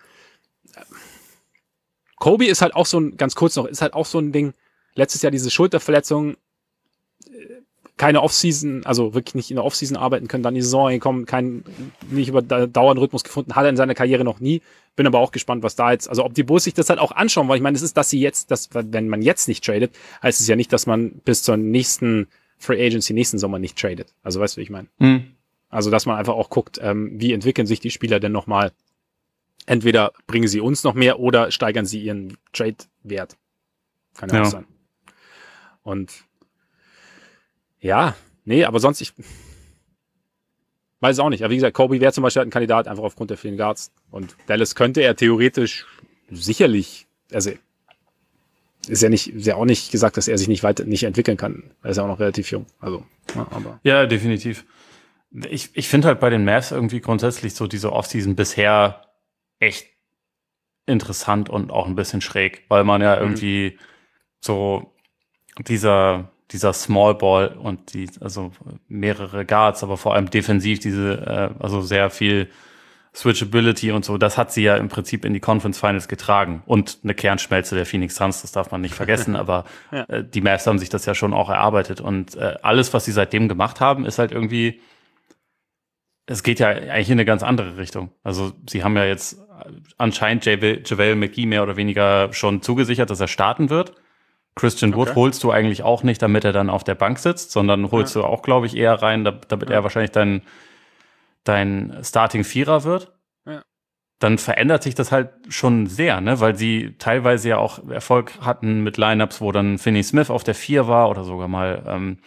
Kobe ist halt auch so ein, ganz kurz noch, ist halt auch so ein Ding, letztes Jahr diese Schulterverletzung, keine Offseason, also wirklich nicht in der Offseason arbeiten können, dann die Saison gekommen, keinen, nicht über dauernden Rhythmus gefunden, hat er in seiner Karriere noch nie. Bin aber auch gespannt, was da jetzt, also ob die Bulls sich das halt auch anschauen, weil ich meine, es ist, dass sie jetzt, dass, wenn man jetzt nicht tradet, heißt es ja nicht, dass man bis zur nächsten Free Agency, nächsten Sommer nicht tradet. Also weißt du, wie ich meine? Mhm. Also, dass man einfach auch guckt, ähm, wie entwickeln sich die Spieler denn nochmal? Entweder bringen sie uns noch mehr oder steigern sie ihren Trade-Wert. Kann ja, ja auch sein. Und ja, nee, aber sonst, ich weiß es auch nicht. Aber wie gesagt, Kobe wäre zum Beispiel ein Kandidat, einfach aufgrund der vielen Guards. Und Dallas könnte er theoretisch sicherlich, also ist ja nicht, ist ja auch nicht gesagt, dass er sich nicht weiter, nicht entwickeln kann. Er ist ja auch noch relativ jung. Also, ja, aber. Ja, definitiv. Ich, ich finde halt bei den Mavs irgendwie grundsätzlich so diese Offseason bisher echt interessant und auch ein bisschen schräg, weil man ja irgendwie mhm. so dieser dieser Small Ball und die, also mehrere Guards, aber vor allem defensiv diese, äh, also sehr viel Switchability und so, das hat sie ja im Prinzip in die Conference Finals getragen und eine Kernschmelze der Phoenix Suns, das darf man nicht vergessen, aber ja. äh, die Mavs haben sich das ja schon auch erarbeitet und äh, alles, was sie seitdem gemacht haben, ist halt irgendwie, es geht ja eigentlich in eine ganz andere Richtung. Also sie haben ja jetzt anscheinend JaVale McGee mehr oder weniger schon zugesichert, dass er starten wird. Christian Wood okay. holst du eigentlich auch nicht, damit er dann auf der Bank sitzt, sondern holst ja. du auch, glaube ich, eher rein, damit ja. er wahrscheinlich dein, dein Starting-Vierer wird. Ja. Dann verändert sich das halt schon sehr, ne? Weil sie teilweise ja auch Erfolg hatten mit Lineups, wo dann Finney Smith auf der Vier war oder sogar mal, ähm,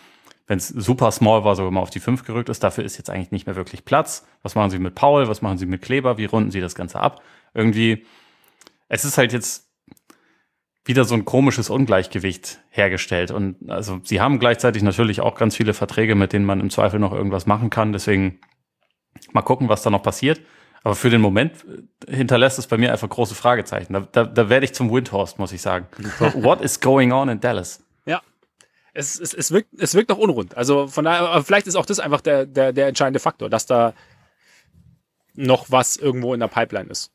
wenn es super small war, sogar mal auf die fünf gerückt ist. Dafür ist jetzt eigentlich nicht mehr wirklich Platz. Was machen sie mit Paul? Was machen sie mit Kleber? Wie runden sie das Ganze ab? Irgendwie, es ist halt jetzt wieder so ein komisches Ungleichgewicht hergestellt. Und also sie haben gleichzeitig natürlich auch ganz viele Verträge, mit denen man im Zweifel noch irgendwas machen kann. Deswegen mal gucken, was da noch passiert. Aber für den Moment hinterlässt es bei mir einfach große Fragezeichen. Da, da, da werde ich zum Windhorst, muss ich sagen. So, what is going on in Dallas? Ja, es, es, es, wirkt, es wirkt noch unrund. Also von daher, aber vielleicht ist auch das einfach der, der, der entscheidende Faktor, dass da noch was irgendwo in der Pipeline ist.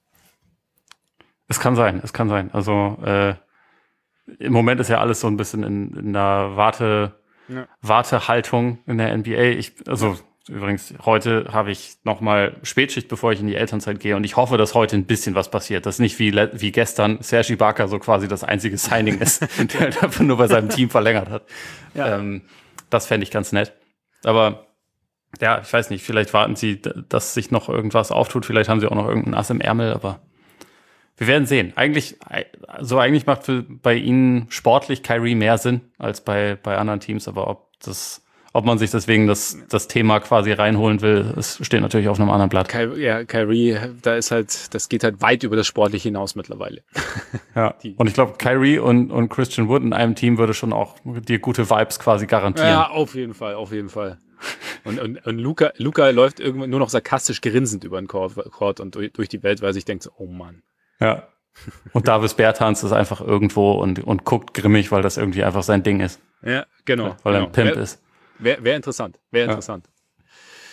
Es kann sein, es kann sein. Also äh, im Moment ist ja alles so ein bisschen in, in einer Warte, ja. Wartehaltung in der N B A. Ich, also übrigens, heute habe ich nochmal Spätschicht, bevor ich in die Elternzeit gehe. Und ich hoffe, dass heute ein bisschen was passiert. Dass nicht wie, wie gestern Serge Ibaka so quasi das einzige Signing ist, der halt einfach nur bei seinem Team verlängert hat. Ja. Ähm, das fände ich ganz nett. Aber ja, ich weiß nicht, vielleicht warten sie, dass sich noch irgendwas auftut. Vielleicht haben sie auch noch irgendein Ass im Ärmel, aber wir werden sehen. Eigentlich, so eigentlich macht für, bei ihnen sportlich Kyrie mehr Sinn als bei, bei anderen Teams, aber ob das, ob man sich deswegen das, das Thema quasi reinholen will, es steht natürlich auf einem anderen Blatt. Ky- ja, Kyrie, da ist halt, das geht halt weit über das Sportliche hinaus mittlerweile. Ja. Und ich glaube, Kyrie und, und Christian Wood in einem Team würde schon auch dir gute Vibes quasi garantieren. Ja, auf jeden Fall, auf jeden Fall. Und, und, und Luka, Luka läuft irgendwann nur noch sarkastisch grinsend über den Court und durch die Welt, weil er sich denkt, oh Mann. Ja. Und Davis Bertans ist einfach irgendwo und, und guckt grimmig, weil das irgendwie einfach sein Ding ist. Ja, genau. Weil genau. er ein Pimp wär, ist. Wäre wär interessant. Wäre interessant. Ja.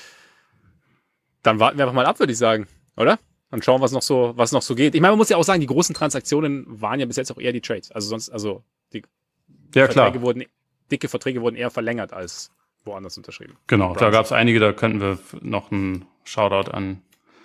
Dann warten wir einfach mal ab, würde ich sagen. Oder? Und schauen, was noch so, was noch so geht. Ich meine, man muss ja auch sagen, die großen Transaktionen waren ja bis jetzt auch eher die Trades. Also sonst, also die ja, Verträge klar. wurden, dicke Verträge wurden eher verlängert als woanders unterschrieben. Genau, da gab es einige, da könnten wir noch einen Shoutout an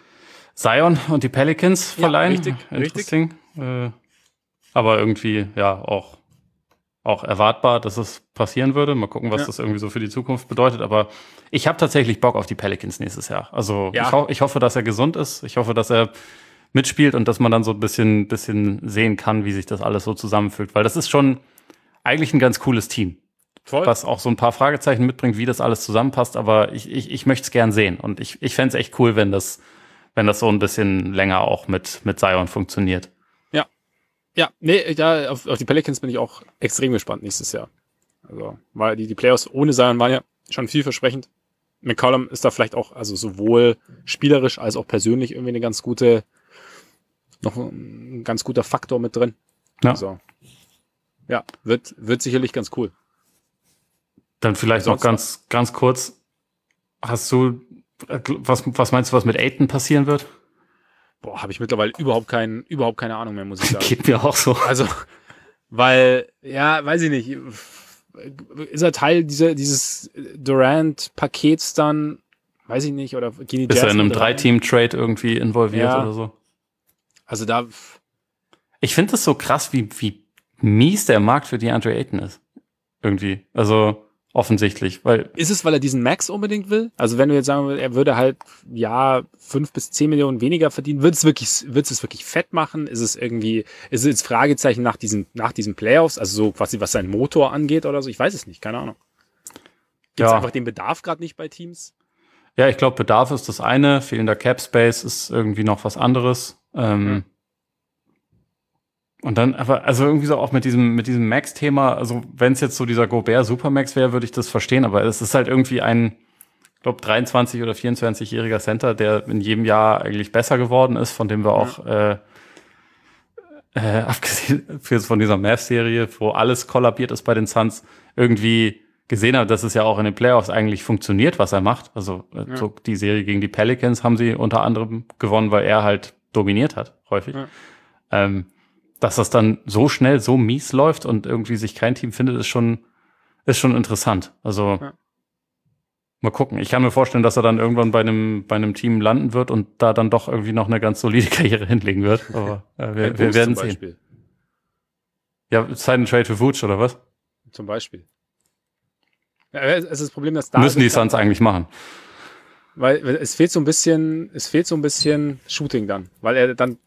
Zion und die Pelicans verleihen. Ja, richtig, Interesting. richtig. Äh, aber irgendwie, ja, auch, auch erwartbar, dass es passieren würde. Mal gucken, was ja. das irgendwie so für die Zukunft bedeutet. Aber ich habe tatsächlich Bock auf die Pelicans nächstes Jahr. Also ja. ich, ho- ich hoffe, dass er gesund ist. Ich hoffe, dass er mitspielt und dass man dann so ein bisschen, bisschen sehen kann, wie sich das alles so zusammenfügt. Weil das ist schon eigentlich ein ganz cooles Team. Voll. Was auch so ein paar Fragezeichen mitbringt, wie das alles zusammenpasst. Aber ich, ich, ich möchte es gern sehen. Und ich, ich fände es echt cool, wenn das wenn das so ein bisschen länger auch mit, mit Zion funktioniert. Ja. Ja, nee, ja, auf, auf die Pelicans bin ich auch extrem gespannt nächstes Jahr. Also, weil die, die Playoffs ohne Zion waren ja schon vielversprechend. McCollum ist da vielleicht auch, also sowohl spielerisch als auch persönlich irgendwie eine ganz gute, noch ein ganz guter Faktor mit drin. Ja. Also, ja, wird, wird sicherlich ganz cool. Dann vielleicht noch ganz, ganz kurz. Hast du Was, was meinst du, was mit Ayton passieren wird? Boah, habe ich mittlerweile überhaupt, kein, überhaupt keine Ahnung mehr, muss ich sagen. Geht mir auch so. Also, weil, ja, weiß ich nicht, ist er Teil dieser, dieses Durant-Pakets dann, weiß ich nicht, oder gehen die Ist Jazz er in einem mit rein? Drei-Team-Trade irgendwie involviert Ja. oder so? Also da, Ich finde es so krass, wie, wie mies der Markt für DeAndre Ayton ist. Irgendwie. Also offensichtlich, weil ist es, weil er diesen Max unbedingt will? Also wenn du jetzt sagen würdest, er würde halt, ja, fünf bis zehn Millionen weniger verdienen, wird es wirklich, wird es wirklich fett machen? Ist es irgendwie, ist es jetzt Fragezeichen nach diesen, nach diesen Playoffs, also so quasi, was seinen Motor angeht oder so? Ich weiß es nicht, keine Ahnung. Gibt es Ja. einfach den Bedarf gerade nicht bei Teams? ja, ich glaube, Bedarf ist das eine, fehlender Cap Space ist irgendwie noch was anderes. Ähm, Mhm. Und dann, aber, also irgendwie so auch mit diesem, mit diesem Max-Thema, also wenn es jetzt so dieser Gobert Supermax wäre, würde ich das verstehen, aber es ist halt irgendwie ein, ich glaube, dreiundzwanzig- oder vierundzwanzigjähriger Center, der in jedem Jahr eigentlich besser geworden ist, von dem wir auch, äh, äh, abgesehen für, von dieser Mavs-Serie, wo alles kollabiert ist bei den Suns, irgendwie gesehen haben, dass es ja auch in den Playoffs eigentlich funktioniert, was er macht. Also äh, Ja. so die Serie gegen die Pelicans haben sie unter anderem gewonnen, weil er halt dominiert hat, häufig. Ja. Ähm, dass das dann so schnell, so mies läuft und irgendwie sich kein Team findet, ist schon, ist schon interessant. Also Ja. mal gucken. Ich kann mir vorstellen, dass er dann irgendwann bei einem, bei einem Team landen wird und da dann doch irgendwie noch eine ganz solide Karriere hinlegen wird. Aber äh, wir, Bei wir Bulls werden zum sehen. Beispiel. Ja, Sign and Trade für Vooch oder was? Zum Beispiel. Ja, es ist das Problem, dass da Müssen die Suns eigentlich machen. Weil es fehlt so ein bisschen, es fehlt so ein bisschen Shooting dann, weil er dann,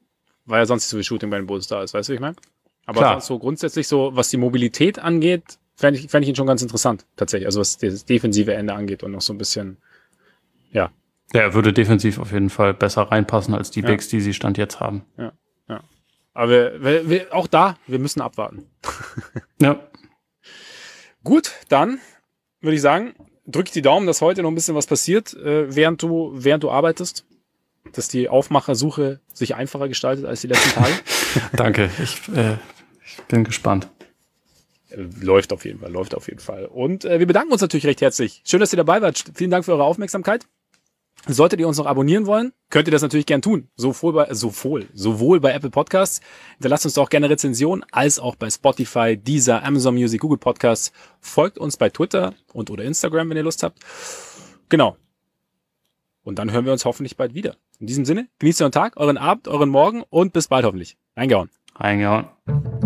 weil ja sonst nicht so viel Shooting bei den Bulls da ist, weißt du, wie ich meine? Aber Klar. sonst so grundsätzlich so, was die Mobilität angeht, fände ich, fänd ich ihn schon ganz interessant, tatsächlich. Also was das defensive Ende angeht und noch so ein bisschen, ja. Ja, er würde defensiv auf jeden Fall besser reinpassen als die Ja. Bigs, die sie Stand jetzt haben. Ja, ja. Aber wir, wir, wir, auch da, wir müssen abwarten. Ja. Gut, dann würde ich sagen, drück die Daumen, dass heute noch ein bisschen was passiert, äh, während du, während du arbeitest. Dass die Aufmachersuche sich einfacher gestaltet als die letzten Tage. Danke, ich, äh, ich bin gespannt. Läuft auf jeden Fall, läuft auf jeden Fall. Und äh, wir bedanken uns natürlich recht herzlich. Schön, dass ihr dabei wart. Vielen Dank für eure Aufmerksamkeit. Solltet ihr uns noch abonnieren wollen, könnt ihr das natürlich gern tun. Sowohl bei, sowohl, sowohl bei Apple Podcasts. Hinterlasst uns doch gerne Rezensionen, als auch bei Spotify, Deezer, Amazon Music, Google Podcasts. Folgt uns bei Twitter und oder Instagram, wenn ihr Lust habt. Genau. Und dann hören wir uns hoffentlich bald wieder. In diesem Sinne, genießt euren Tag, euren Abend, euren Morgen und bis bald hoffentlich. Reingehauen. Reingehauen.